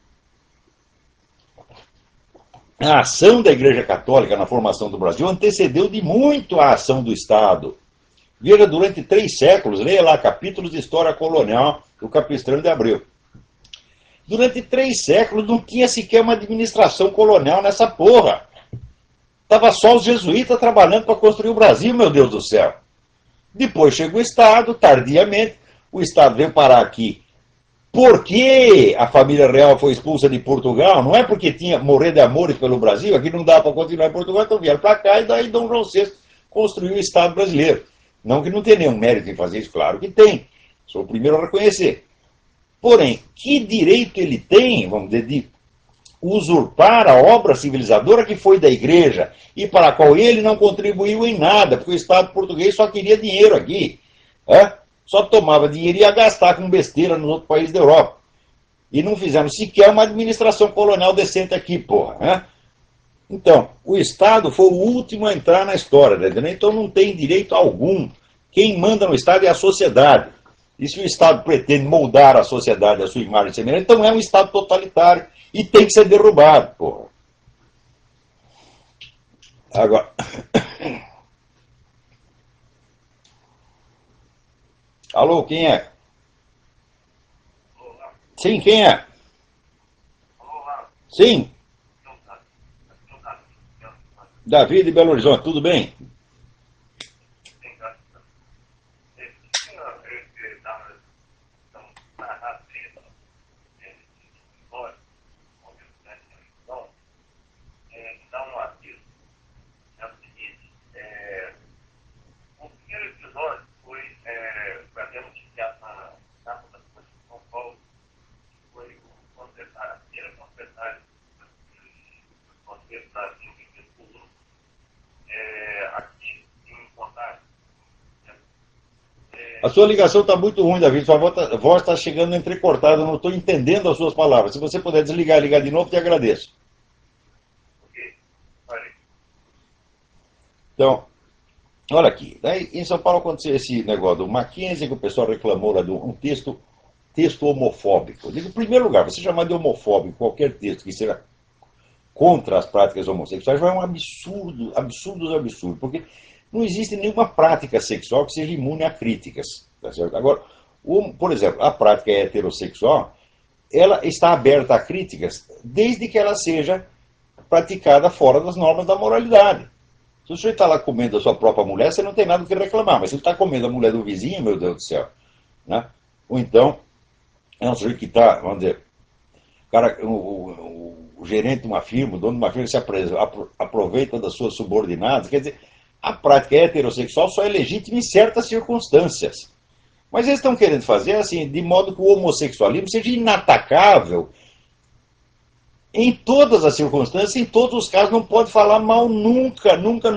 a ação da Igreja Católica na formação do Brasil antecedeu de muito a ação do Estado. Veja, durante 3 séculos, leia lá capítulos de história colonial do Capistrano de Abreu. Durante 3 séculos não tinha sequer uma administração colonial nessa porra. Estava só os jesuítas trabalhando para construir o Brasil, meu Deus do céu. Depois chegou o Estado, tardiamente. O Estado veio parar aqui. Por que a família real foi expulsa de Portugal? Não é porque tinha morrer de amores pelo Brasil, aqui não dá para continuar em Portugal, então vieram para cá e daí Dom João VI construiu o Estado brasileiro. Não que não tenha nenhum mérito em fazer isso, claro que tem. Sou o primeiro a reconhecer. Porém, que direito ele tem, vamos dizer, de usurpar a obra civilizadora que foi da igreja e para a qual ele não contribuiu em nada, porque o Estado português só queria dinheiro aqui. Só tomava dinheiro e ia gastar com besteira nos outros países da Europa. E não fizeram sequer uma administração colonial decente aqui, porra. Então, o Estado foi o último a entrar na história, tá entendendo? Então não tem direito algum. Quem manda no Estado é a sociedade. E se o Estado pretende moldar a sociedade à sua imagem e semelhança, então é um Estado totalitário e tem que ser derrubado, porra. Agora... Alô, quem é? Sim, quem é? Sim. Davi de Belo Horizonte, tudo bem? A sua ligação está muito ruim, Davi. Sua voz está chegando entrecortada. Eu não estou entendendo as suas palavras. Se você puder desligar e ligar de novo, te agradeço. Então, olha aqui. Daí, em São Paulo aconteceu esse negócio do Mackenzie, que o pessoal reclamou lá de um texto homofóbico. Eu digo, em primeiro lugar, você chamar de homofóbico qualquer texto que seja contra as práticas homossexuais vai um absurdo, porque não existe nenhuma prática sexual que seja imune a críticas. Tá certo? Agora, por exemplo, a prática heterossexual, ela está aberta a críticas desde que ela seja praticada fora das normas da moralidade. Se o sujeito está lá comendo a sua própria mulher, você não tem nada o que reclamar, mas se ele está comendo a mulher do vizinho, meu Deus do céu, né? Ou então, é um sujeito que está, vamos dizer, o gerente de uma firma, o dono de uma firma, se aproveita das suas subordinadas. Quer dizer, a prática heterossexual só é legítima em certas circunstâncias. Mas eles estão querendo fazer assim, de modo que o homossexualismo seja inatacável em todas as circunstâncias, em todos os casos, não pode falar mal nunca.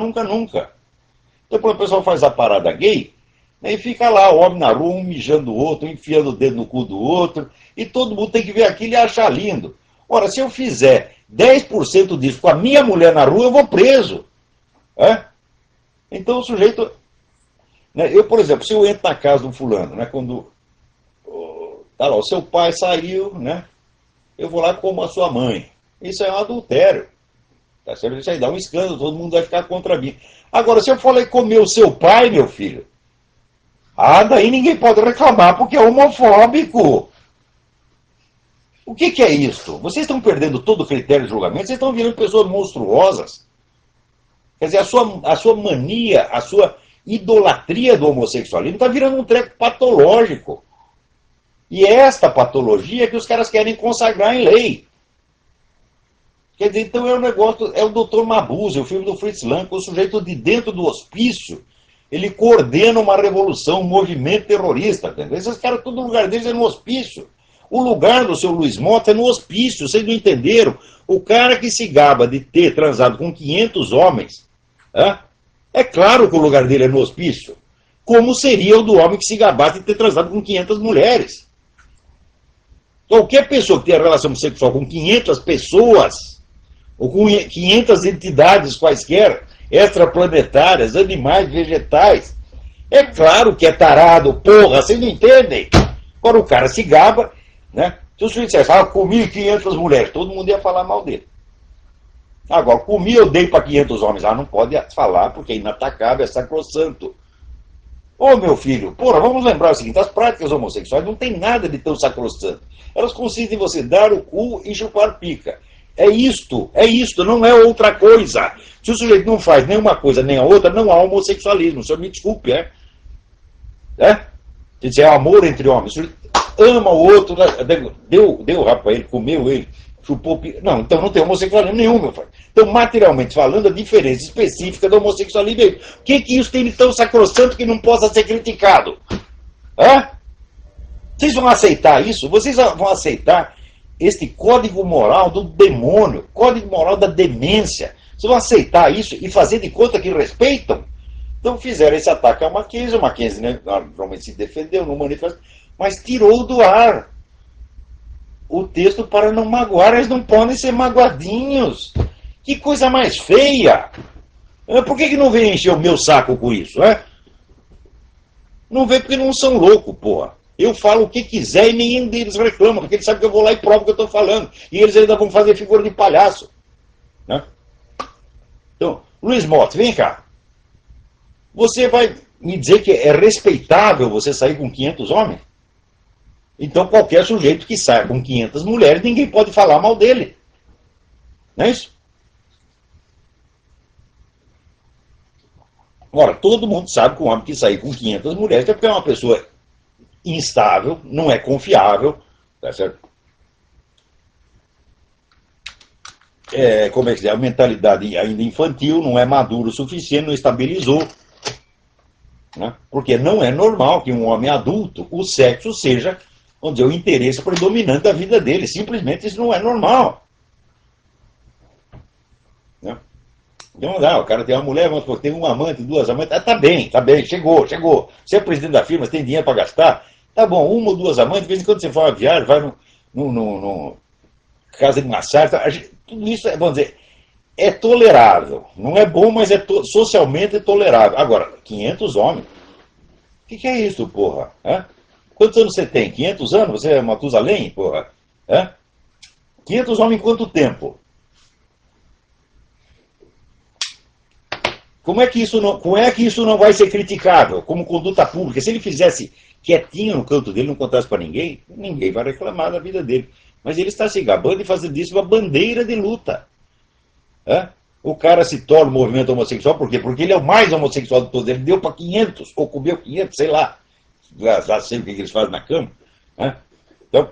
Então, quando o pessoal faz a parada gay, né, e fica lá, o homem na rua, um mijando o outro, enfiando o dedo no cu do outro, e todo mundo tem que ver aquilo e achar lindo. Ora, se eu fizer 10% disso com a minha mulher na rua, eu vou preso. Então o sujeito... Né, eu, por exemplo, se eu entro na casa de um fulano, né, quando tá lá, o seu pai saiu, né, eu vou lá como a sua mãe. Isso é um adultério. Tá certo? Isso aí dá um escândalo, todo mundo vai ficar contra mim. Agora, se eu falei comer o seu pai, meu filho, daí ninguém pode reclamar porque é homofóbico. O que é isso? Vocês estão perdendo todo o critério de julgamento, vocês estão virando pessoas monstruosas. Quer dizer, a sua mania, a sua idolatria do homossexualismo está virando um treco patológico. E é esta patologia que os caras querem consagrar em lei. Quer dizer, então é um negócio, é o Dr. Mabuse, o filme do Fritz Lang, o sujeito de dentro do hospício, ele coordena uma revolução, um movimento terrorista. Entendeu? Esses caras, todo lugar deles é no hospício. O lugar do seu Luiz Mota é no hospício, vocês não entenderam? O cara que se gaba de ter transado com 500 homens, é claro que o lugar dele é no hospício. Como seria o do homem que se gabasse de ter transado com 500 mulheres? Qualquer pessoa que tenha relação sexual com 500 pessoas, ou com 500 entidades quaisquer, extraplanetárias, animais, vegetais, é claro que é tarado, porra, vocês não entendem? Agora o cara se gaba, né? Se o sujeito dissesse, comi 500 mulheres, todo mundo ia falar mal dele. Agora, comi, eu dei para 500 homens. Não pode falar, porque é inatacável, é sacrossanto. Ô, meu filho, porra, vamos lembrar o seguinte, as práticas homossexuais não tem nada de tão sacrosanto. Elas consistem em você dar o cu e chupar pica. É isto, não é outra coisa. Se o sujeito não faz nenhuma coisa nem a outra, não há homossexualismo. O senhor me desculpe, é? É? Quer dizer, é amor entre homens. O sujeito ama o outro, deu o rabo para ele, comeu ele, chupou pica. Não, então não tem homossexualismo nenhum, meu pai. Então, materialmente falando, a diferença específica do homossexualismo é isso. O que isso tem de tão sacrossanto que não possa ser criticado? Hã? Vocês vão aceitar isso? Vocês vão aceitar este código moral do demônio, código moral da demência? Vocês vão aceitar isso e fazer de conta que respeitam? Então fizeram esse ataque ao Mackenzie, o Mackenzie né, normalmente se defendeu, não manifestou, mas tirou do ar o texto para não magoar, eles não podem ser magoadinhos. Que coisa mais feia! Por que não vem encher o meu saco com isso? Não vê porque não são loucos, porra. Eu falo o que quiser e nenhum deles reclama, porque eles sabem que eu vou lá e provo o que eu estou falando. E eles ainda vão fazer figura de palhaço. Né? Então, Luiz Motti, vem cá. Você vai me dizer que é respeitável você sair com 500 homens? Então qualquer sujeito que saia com 500 mulheres, ninguém pode falar mal dele. Não é isso? Ora, todo mundo sabe que um homem que sair com 500 mulheres é porque é uma pessoa instável, não é confiável, tá certo? Como é que diz? A mentalidade ainda infantil, não é maduro o suficiente, não estabilizou. Né? Porque não é normal que um homem adulto, o sexo seja, vamos dizer, o interesse predominante da vida dele. Simplesmente isso não é normal. Né? Então, não, o cara tem uma mulher, vamos supor, tem um amante, duas amantes, tá bem, chegou. Você é presidente da firma, você tem dinheiro para gastar, tá bom, uma ou duas amantes, de vez em quando você for uma viagem, vai no casa de massagem, tudo isso, vamos dizer, é tolerável. Não é bom, mas é socialmente tolerável. Agora, 500 homens, o que é isso, porra? Quantos anos você tem? 500 anos? Você é Matusalém, porra? 500 homens em quanto tempo? Como é que isso não vai ser criticável como conduta pública? Se ele fizesse quietinho no canto dele, não contasse para ninguém, ninguém vai reclamar da vida dele. Mas ele está se gabando e fazendo disso uma bandeira de luta. O cara se torna um movimento homossexual, por quê? Porque ele é o mais homossexual de todos. Ele deu para 500, ou comeu 500, sei lá. Já sei o que eles fazem na cama. Então,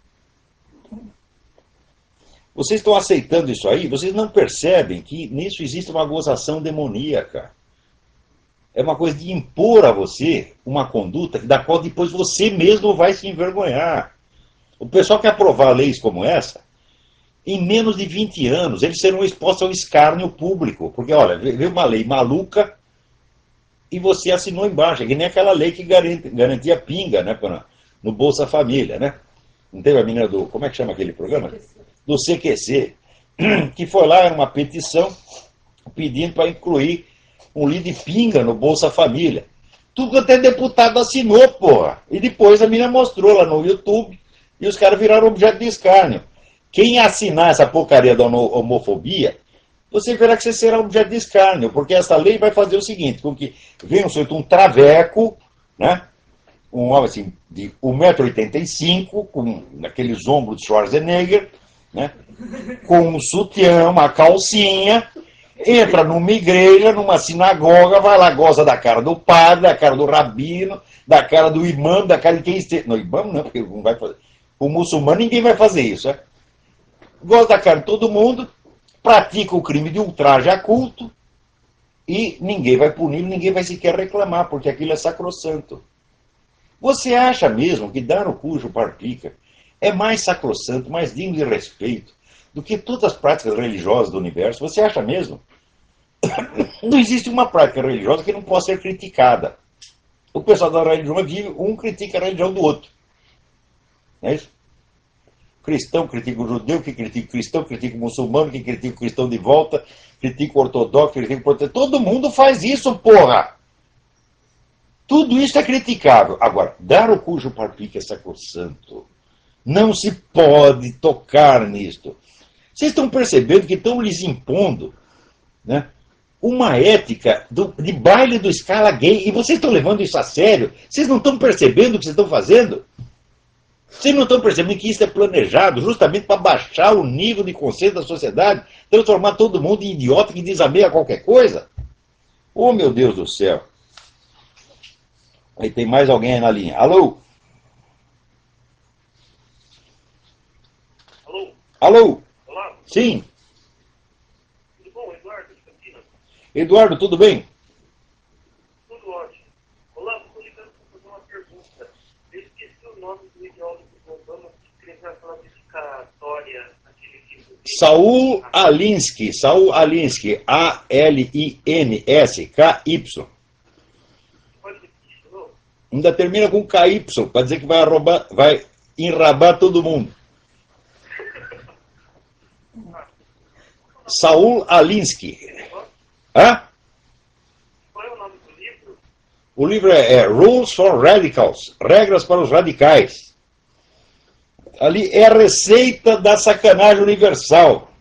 vocês estão aceitando isso aí, vocês não percebem que nisso existe uma gozação demoníaca. É uma coisa de impor a você uma conduta da qual depois você mesmo vai se envergonhar. O pessoal que aprovar leis como essa, em menos de 20 anos, eles serão expostos ao escárnio público. Porque, olha, veio uma lei maluca e você assinou embaixo. É que nem aquela lei que garantia pinga, né, no Bolsa Família, né? Não teve a menina do... Como é que chama aquele programa? Do CQC, que foi lá uma petição pedindo para incluir um livro de pinga no Bolsa Família. Tudo até deputado assinou, porra. E depois a menina mostrou lá no YouTube e os caras viraram objeto de escárnio. Quem assinar essa porcaria da homofobia, você verá que você será objeto de escárnio, porque essa lei vai fazer o seguinte, com que venha um traveco, né? Um homem assim, de 1,85 m, com aqueles ombros de Schwarzenegger, né? Com um sutiã, uma calcinha, entra numa igreja, numa sinagoga, vai lá, goza da cara do padre, da cara do rabino, da cara do imã, da cara de quem esteja. Não, imã não, porque não vai fazer. O muçulmano ninguém vai fazer isso, né? Goza da cara de todo mundo, pratica o crime de ultraje a culto e ninguém vai punir, ninguém vai sequer reclamar, porque aquilo é sacrossanto. Você acha mesmo que dar o cu e chupar pica é mais sacrossanto, mais digno de respeito do que todas as práticas religiosas do universo? Você acha mesmo? Não existe uma prática religiosa que não possa ser criticada. O pessoal da religião vive, um critica a religião do outro. Não é isso? O cristão critica o judeu, que critica o cristão, critica o muçulmano, que critica o cristão de volta, critica o ortodoxo, critica o protestante. Todo mundo faz isso, porra! Tudo isso é criticável. Agora, dar o cu e chupar pica é sacrossanto. Não se pode tocar nisto. Vocês estão percebendo que estão lhes impondo, né, uma ética de baile do Scala gay, e vocês estão levando isso a sério? Vocês não estão percebendo o que vocês estão fazendo? Vocês não estão percebendo que isso é planejado justamente para baixar o nível de consciência da sociedade, transformar todo mundo em idiota que diz amém a qualquer coisa? Oh, meu Deus do céu. Aí tem mais alguém aí na linha. Alô? Alô? Alô? Olá? Sim. Tudo bom, Eduardo de Campinas? Eduardo, tudo bem? Tudo ótimo. Olá, estou ligando para fazer uma pergunta. Eu esqueci o nome do ideólogo do Obama que escreveu aquela dedicatória naquele livro dele. Saul Alinsky, Saul Alinsky, A-L-I-N-S-K-Y. Pode repetir de novo? Ainda termina com KY, para dizer que vai, vai enrabar todo mundo. Saul Alinsky. Hã? Qual é o nome do livro? O livro é Rules for Radicals, Regras para os Radicais. Ali é a receita da sacanagem universal.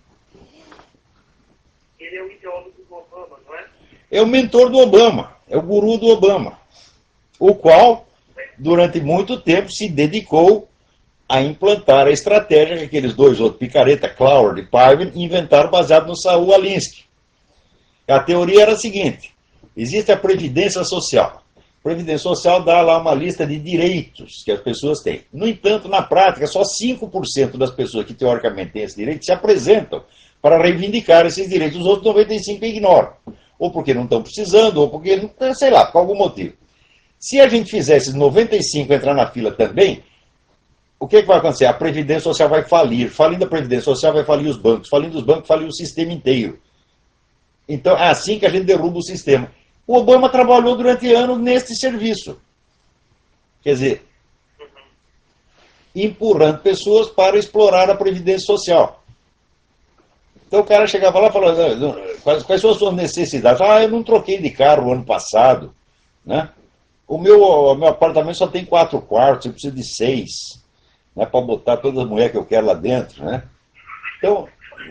Ele é o ideólogo do Obama, não é? É o mentor do Obama, é o guru do Obama, o qual, durante muito tempo, se dedicou a implantar a estratégia que aqueles dois outros picareta, Cloward e Piven, inventaram baseado no Saul Alinsky. A teoria era a seguinte: existe a Previdência Social. A Previdência Social dá lá uma lista de direitos que as pessoas têm. No entanto, na prática, só 5% das pessoas que teoricamente têm esse direito se apresentam para reivindicar esses direitos. Os outros 95% ignoram. Ou porque não estão precisando, ou porque, sei lá, por algum motivo. Se a gente fizesse 95% entrar na fila também, o que vai acontecer? A Previdência Social vai falir. Falindo a Previdência Social, vai falir os bancos. Falindo os bancos, falir o sistema inteiro. Então, é assim que a gente derruba o sistema. O Obama trabalhou durante anos neste serviço. Quer dizer, empurrando pessoas para explorar a Previdência Social. Então o cara chegava lá e falava, quais são as suas necessidades? Ah, eu não troquei de carro o ano passado. Né? O meu apartamento só tem 4 quartos, eu preciso de 6. Né, para botar todas as mulheres que eu quero lá dentro. Né? Então,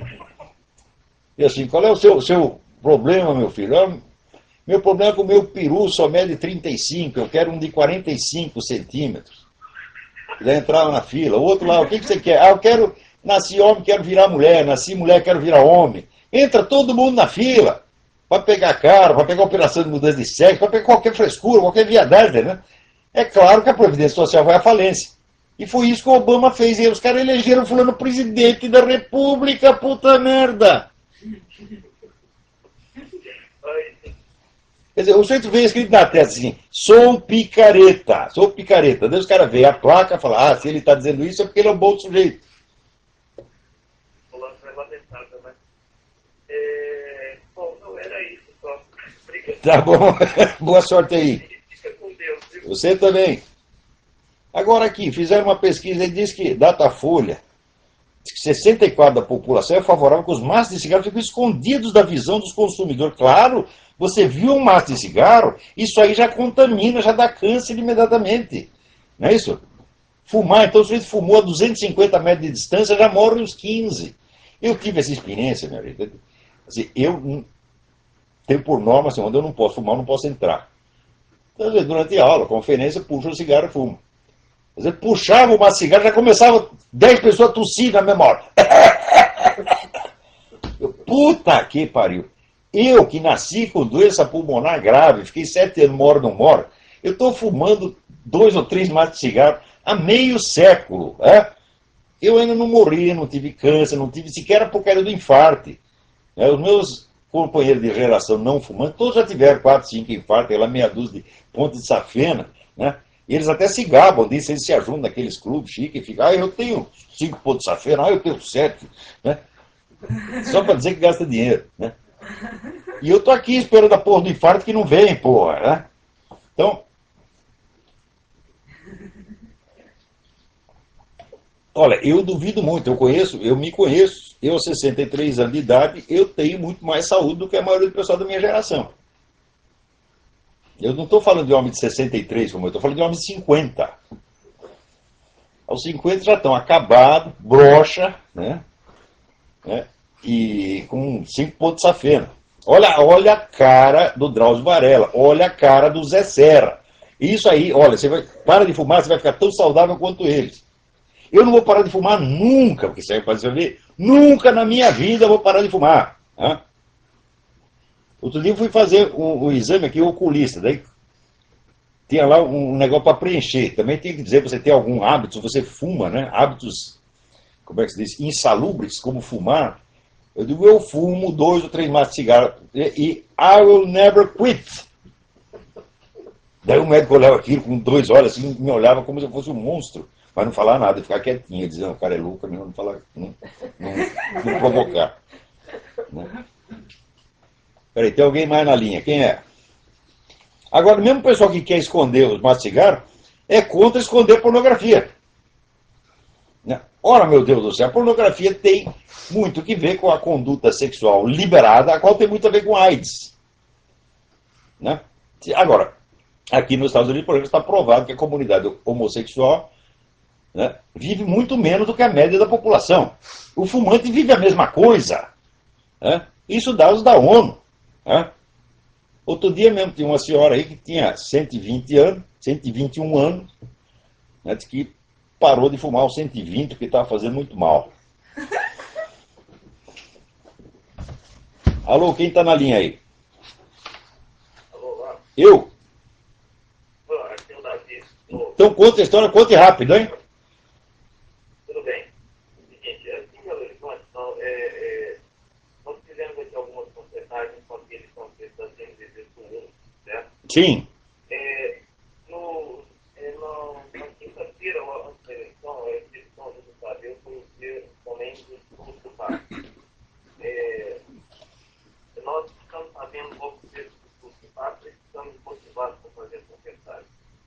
e assim, qual é o seu problema, meu filho? Meu problema é que o meu peru só mede 35, eu quero um de 45 centímetros. Já entrava na fila. O outro lá, o que você quer? Ah, eu quero, nasci homem, quero virar mulher, nasci mulher, quero virar homem. Entra todo mundo na fila, para pegar cara, para pegar operação de mudança de sexo, para pegar qualquer frescura, qualquer viadagem, né? É claro que a Previdência Social vai à falência. E foi isso que o Obama fez. E os caras elegeram fulano presidente da República, puta merda. Quer dizer, o sujeito veio escrito na testa assim, sou picareta, sou picareta. Daí os caras veem a placa e falam, ah, se ele está dizendo isso é porque ele é um bom sujeito. Bom, não era isso só. Obrigado. Tá bom, boa sorte aí. Fica com Deus, viu? Você também. Agora aqui, fizeram uma pesquisa e diz que, Datafolha, diz que 64% da população é favorável que os maços de cigarro fiquem escondidos da visão dos consumidores. Claro, você viu um maço de cigarro, isso aí já contamina, já dá câncer imediatamente. Não é isso? Fumar, então o sujeito fumou a 250 metros de distância, já morre uns 15. Eu tive essa experiência, minha vida. Assim, eu tenho por norma, assim, onde eu não posso fumar, eu não posso entrar. Então, durante a aula, conferência, puxa o cigarro e fumo. Você puxava uma cigarra, já começava 10 pessoas a tossir na mesma hora. Puta que pariu. Eu que nasci com doença pulmonar grave, fiquei 7 anos, moro, não moro, eu estou fumando 2 ou 3 maços de cigarro há meio século. Eu ainda não morri, não tive câncer, não tive sequer a porcaria do infarto. Os meus companheiros de geração não fumantes, todos já tiveram 4, 5 infartos, aquela meia dúzia de pontos de safena, né? E eles até se gabam disso, eles se ajudam naqueles clubes chiques e ficam, eu tenho 5 pontos de safena, eu tenho 7, né? Só para dizer que gasta dinheiro, né? E eu tô aqui esperando a porra do infarto que não vem, porra, né? Então, olha, eu duvido muito, eu me conheço, eu aos 63 anos de idade, eu tenho muito mais saúde do que a maioria do pessoal da minha geração. Eu não estou falando de homem de 63, como eu estou falando de homem de 50. Aos 50 já estão acabados, broxa, né? E com 5 pontos de safena. Olha a cara do Drauzio Varela, olha a cara do Zé Serra. Isso aí, olha, para de fumar, você vai ficar tão saudável quanto eles. Eu não vou parar de fumar nunca, porque serve para você ver, nunca na minha vida eu vou parar de fumar. Né? Outro dia eu fui fazer um exame aqui, oculista, daí tinha lá um negócio para preencher. Também tem que dizer, você tem algum hábito, você fuma, né? Hábitos, como é que se diz, insalubres, como fumar. Eu digo, eu fumo 2 ou 3 maços de cigarro e I will never quit. Daí o médico olhava aquilo com 2 olhos, assim, me olhava como se eu fosse um monstro, mas não falava nada, ficar quietinho, dizendo, o cara é louco, não falar, não provocar. Né? Peraí, tem alguém mais na linha, quem é? Agora, mesmo o pessoal que quer esconder os maços de cigarro, é contra esconder pornografia. Né? Ora, meu Deus do céu, a pornografia tem muito que ver com a conduta sexual liberada, a qual tem muito a ver com AIDS. Né? Agora, aqui nos Estados Unidos, por exemplo, está provado que a comunidade homossexual, né, vive muito menos do que a média da população. O fumante vive a mesma coisa. Né? Isso dados da ONU. Né? Outro dia mesmo tinha uma senhora aí que tinha 120 anos, 121 anos, né, disse que parou de fumar aos 120 porque estava fazendo muito mal. Alô, quem está na linha aí? Alô, lá. Eu? Aqui é o Davi. Então conta a história, conte rápido, hein? Tudo bem. Seguinte, aqui em Belo Horizonte, nós fizemos aqui algumas consertagens com aqueles são da CNDB Sul 1, certo? Sim. Na quinta-feira, antes da eleição, a eleição do Estado foi o dia também do discurso do Papa. Nós estamos sabendo um pouco desse discurso do Papa e estamos motivados para fazer consertagens.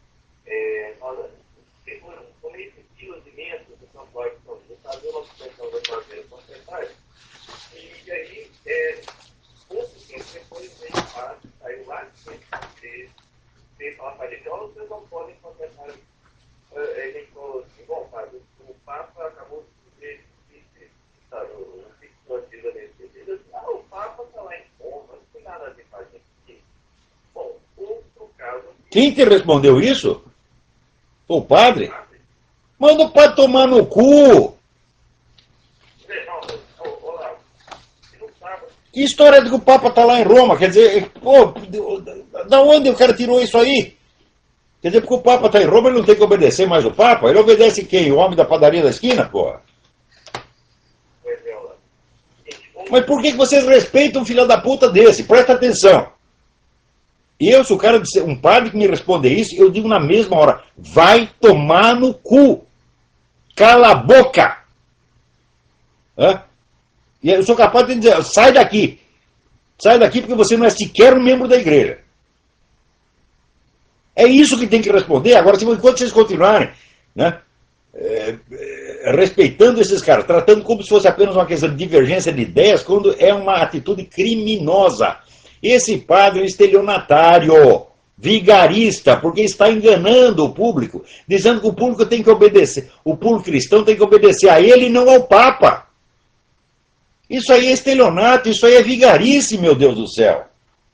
Com esses quilos imensos do Santuário de São José, fazendo uma suspensão da fazer consertagem, e aí, pouco tempo depois, veio o Papa, saiu lá de fez uma parejola, vocês não podem consertar. A gente falou assim, bom, Fábio, o Papa acabou de dizer, sabe, o que diga nesse sentido, o Papa está lá em Roma, não tem nada a ver com a gente aqui. Bom, outro caso... Quem te respondeu isso? O padre? Manda o padre tomar no cu! Que história de que o Papa está lá em Roma? Quer dizer, pô, da onde o cara tirou isso aí? Quer dizer, porque o Papa está em Roma, ele não tem que obedecer mais o Papa? Ele obedece quem? O homem da padaria da esquina, pô? Mas por que vocês respeitam um filho da puta desse? Presta atenção. Eu, se o cara disser, um padre que me responder isso, eu digo na mesma hora, vai tomar no cu. Cala a boca. Hã? E eu sou capaz de dizer, sai daqui. Sai daqui porque você não é sequer um membro da igreja. É isso que tem que responder. Agora, enquanto vocês continuarem, né, respeitando esses caras, tratando como se fosse apenas uma questão de divergência de ideias, quando é uma atitude criminosa. Esse padre é um estelionatário, vigarista, porque está enganando o público, dizendo que o público tem que obedecer, o público cristão tem que obedecer a ele e não ao Papa. Isso aí é estelionato, isso aí é vigarice, meu Deus do céu.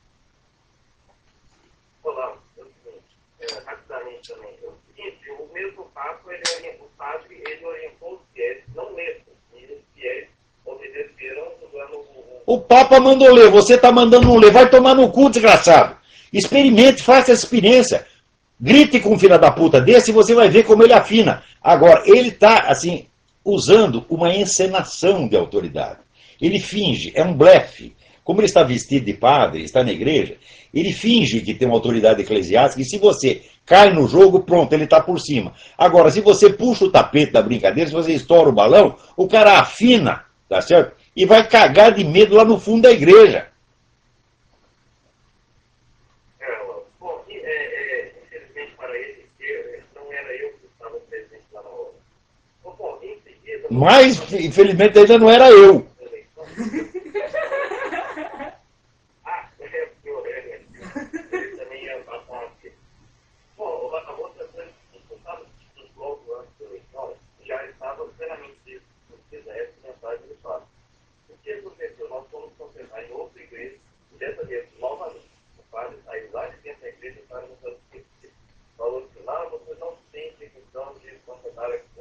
Olá, rapidamente também. É o seguinte, o mesmo Papa, o padre, ele orientou os fiéis, não mesmo, e os fiéis obedeceram usando O Papa mandou ler, você está mandando não ler, vai tomar no cu, desgraçado. Experimente, faça essa experiência. Grite com um filho da puta desse e você vai ver como ele afina. Agora, ele está, assim, usando uma encenação de autoridade. Ele finge, é um blefe. Como ele está vestido de padre, está na igreja, ele finge que tem uma autoridade eclesiástica e se você cai no jogo, pronto, ele está por cima. Agora, se você puxa o tapete da brincadeira, se você estoura o balão, o cara afina, tá certo? E vai cagar de medo lá no fundo da igreja. Bom, infelizmente para ele, não era eu que estava presente lá na hora. Bom, em seguida... Mas, infelizmente, ainda não era eu. Ele também ia passar aqui. Bom, a outra coisa que eu estava logo antes da eleição, já estava plenamente dito, se quiser, essa mensagem ele fala. O que aconteceu? Nós fomos concentrar em outra igreja,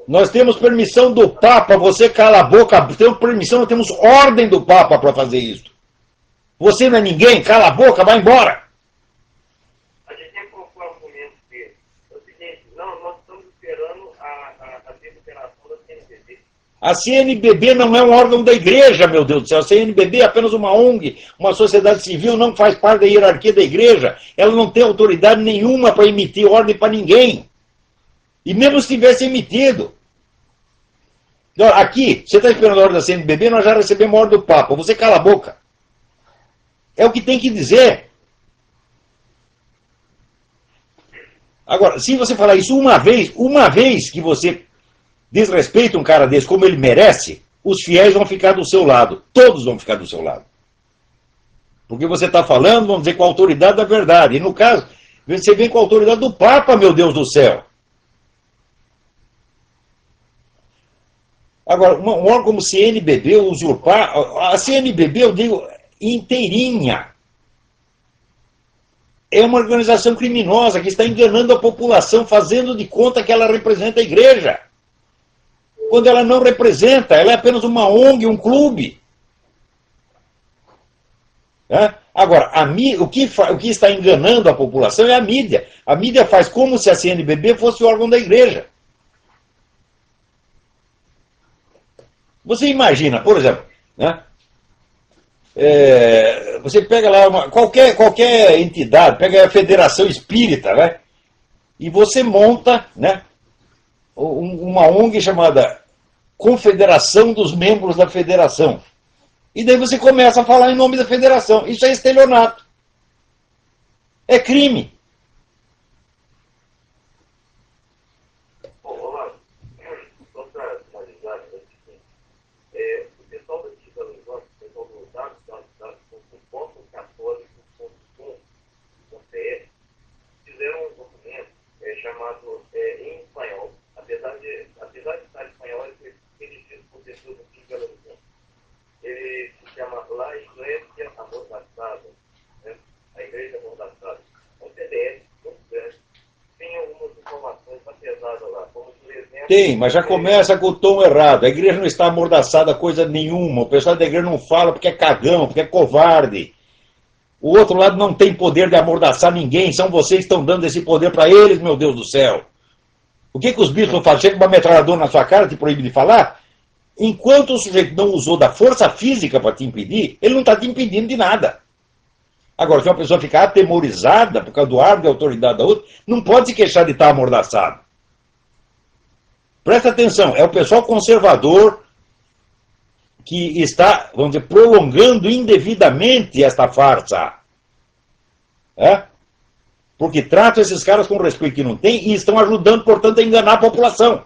Nós temos permissão do Papa, você cala a boca, temos permissão, nós temos ordem do Papa para fazer isso. Você não é ninguém, cala a boca, vai embora. A gente tem que colocar o argumento dele. É o seguinte, não, nós estamos esperando a deliberação da CNBB. A CNBB não é um órgão da igreja, meu Deus do céu. A CNBB é apenas uma ONG, uma sociedade civil, não faz parte da hierarquia da igreja. Ela não tem autoridade nenhuma para emitir ordem para ninguém. E mesmo se tivesse emitido. Aqui, você está esperando a ordem da CNBB, nós já recebemos a ordem do Papa. Você cala a boca. É o que tem que dizer. Agora, se você falar isso uma vez que você desrespeita um cara desse como ele merece, os fiéis vão ficar do seu lado. Todos vão ficar do seu lado. Porque você está falando, vamos dizer, com a autoridade da verdade. E no caso, você vem com a autoridade do Papa, meu Deus do céu. Agora, um órgão como CNBB, usurpar, a CNBB, eu digo, inteirinha. É uma organização criminosa que está enganando a população, fazendo de conta que ela representa a igreja. Quando ela não representa, ela é apenas uma ONG, um clube. Agora, o que está enganando a população é a mídia. A mídia faz como se a CNBB fosse o órgão da igreja. Você imagina, por exemplo, você pega lá qualquer entidade, pega a Federação Espírita, e você monta uma ONG chamada Confederação dos Membros da Federação. E daí você começa a falar em nome da federação. Isso é estelionato. É crime. Chamado em espanhol, apesar de estar em espanhol, ele diz por pessoas aqui em Belo Horizonte. Ele se chama La Iglesia Amordaçada, a Igreja Amordaçada. Um PDF muito grande, tem algumas informações pesadas lá, como por exemplo... Tem, mas já começa com o tom errado. A igreja não está amordaçada coisa nenhuma. O pessoal da igreja não fala porque é cagão, porque é covarde. O outro lado não tem poder de amordaçar ninguém, são vocês que estão dando esse poder para eles, meu Deus do céu. O que os bispos fazem? Chega uma metralhadora na sua cara, te proíbe de falar? Enquanto o sujeito não usou da força física para te impedir, ele não está te impedindo de nada. Agora, se uma pessoa ficar atemorizada por causa do ar de autoridade da outra, não pode se queixar de estar amordaçado. Presta atenção, é o pessoal conservador que está, vamos dizer, prolongando indevidamente esta farsa. Porque tratam esses caras com respeito que não tem e estão ajudando, portanto, a enganar a população.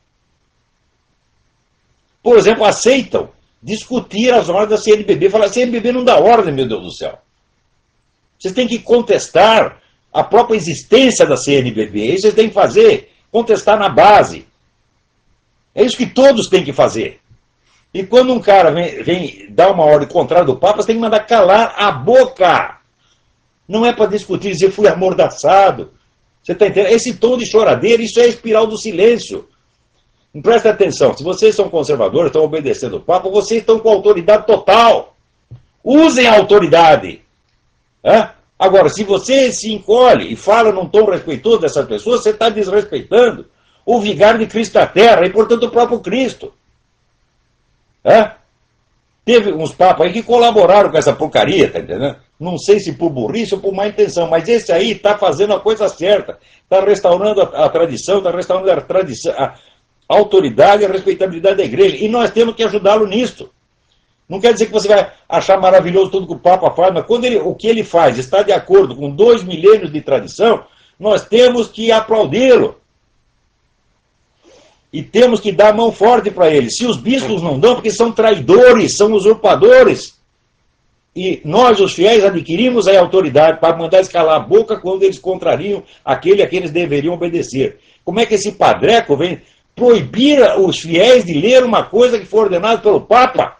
Por exemplo, aceitam discutir as ordens da CNBB. Falar, a CNBB não dá ordem, meu Deus do céu. Vocês têm que contestar a própria existência da CNBB. Isso vocês têm que fazer, contestar na base. É isso que todos têm que fazer. E quando um cara vem dar uma ordem contrária do Papa, você tem que mandar calar a boca. Não é para discutir, dizer fui amordaçado. Você está entendendo? Esse tom de choradeira, isso é a espiral do silêncio. Presta atenção, se vocês são conservadores, estão obedecendo o Papa, vocês estão com autoridade total. Usem a autoridade. Agora, se você se encolhe e fala num tom respeitoso dessas pessoas, você está desrespeitando o vigário de Cristo da Terra e, portanto, o próprio Cristo. Teve uns papas aí que colaboraram com essa porcaria, tá entendendo? Não sei se por burrice ou por má intenção, mas esse aí está fazendo a coisa certa. Está restaurando a tradição, está restaurando a autoridade e a respeitabilidade da igreja. E nós temos que ajudá-lo nisso. Não quer dizer que você vai achar maravilhoso tudo que o Papa faz, mas quando o que ele faz está de acordo com 2 milênios de tradição, nós temos que aplaudi-lo. E temos que dar a mão forte para eles. Se os bispos não dão, porque são traidores, são usurpadores. E nós, os fiéis, adquirimos a autoridade para mandar eles calar a boca quando eles contrariam aquele a quem eles deveriam obedecer. Como é que esse padreco vem proibir os fiéis de ler uma coisa que foi ordenada pelo Papa?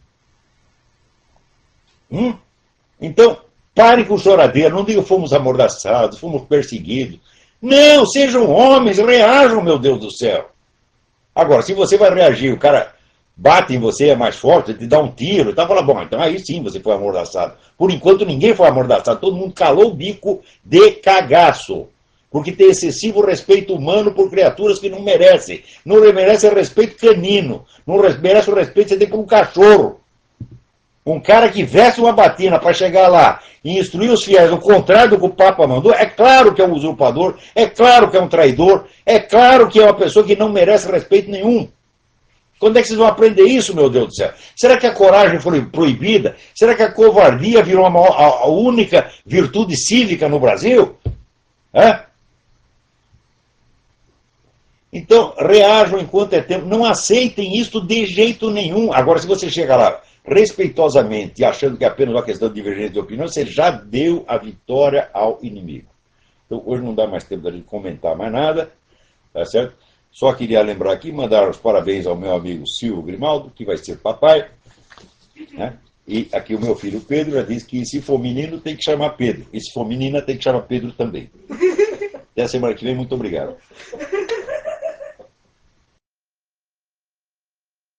Então, parem com choradeira, não digam fomos amordaçados, fomos perseguidos. Não, sejam homens, reajam, meu Deus do céu. Agora, se você vai reagir, o cara bate em você, é mais forte, te dá um tiro, tá falando, bom, então aí sim você foi amordaçado. Por enquanto ninguém foi amordaçado, todo mundo calou o bico de cagaço. Porque tem excessivo respeito humano por criaturas que não merecem. Não merece respeito canino. Não merece o respeito que você tem por um cachorro. Um cara que veste uma batina para chegar lá e instruir os fiéis, ao contrário do que o Papa mandou, é claro que é um usurpador, é claro que é um traidor, é claro que é uma pessoa que não merece respeito nenhum. Quando é que vocês vão aprender isso, meu Deus do céu? Será que a coragem foi proibida? Será que a covardia virou a única virtude cívica no Brasil? É? Então, reajam enquanto é tempo. Não aceitem isso de jeito nenhum. Agora, se você chegar lá respeitosamente, achando que é apenas uma questão de divergência de opinião, você já deu a vitória ao inimigo. Então, hoje não dá mais tempo da gente comentar mais nada, tá certo? Só queria lembrar aqui, mandar os parabéns ao meu amigo Silvio Grimaldo, que vai ser papai, né? E aqui o meu filho Pedro já disse que se for menino tem que chamar Pedro, e se for menina tem que chamar Pedro também. Até a semana que vem, muito obrigado.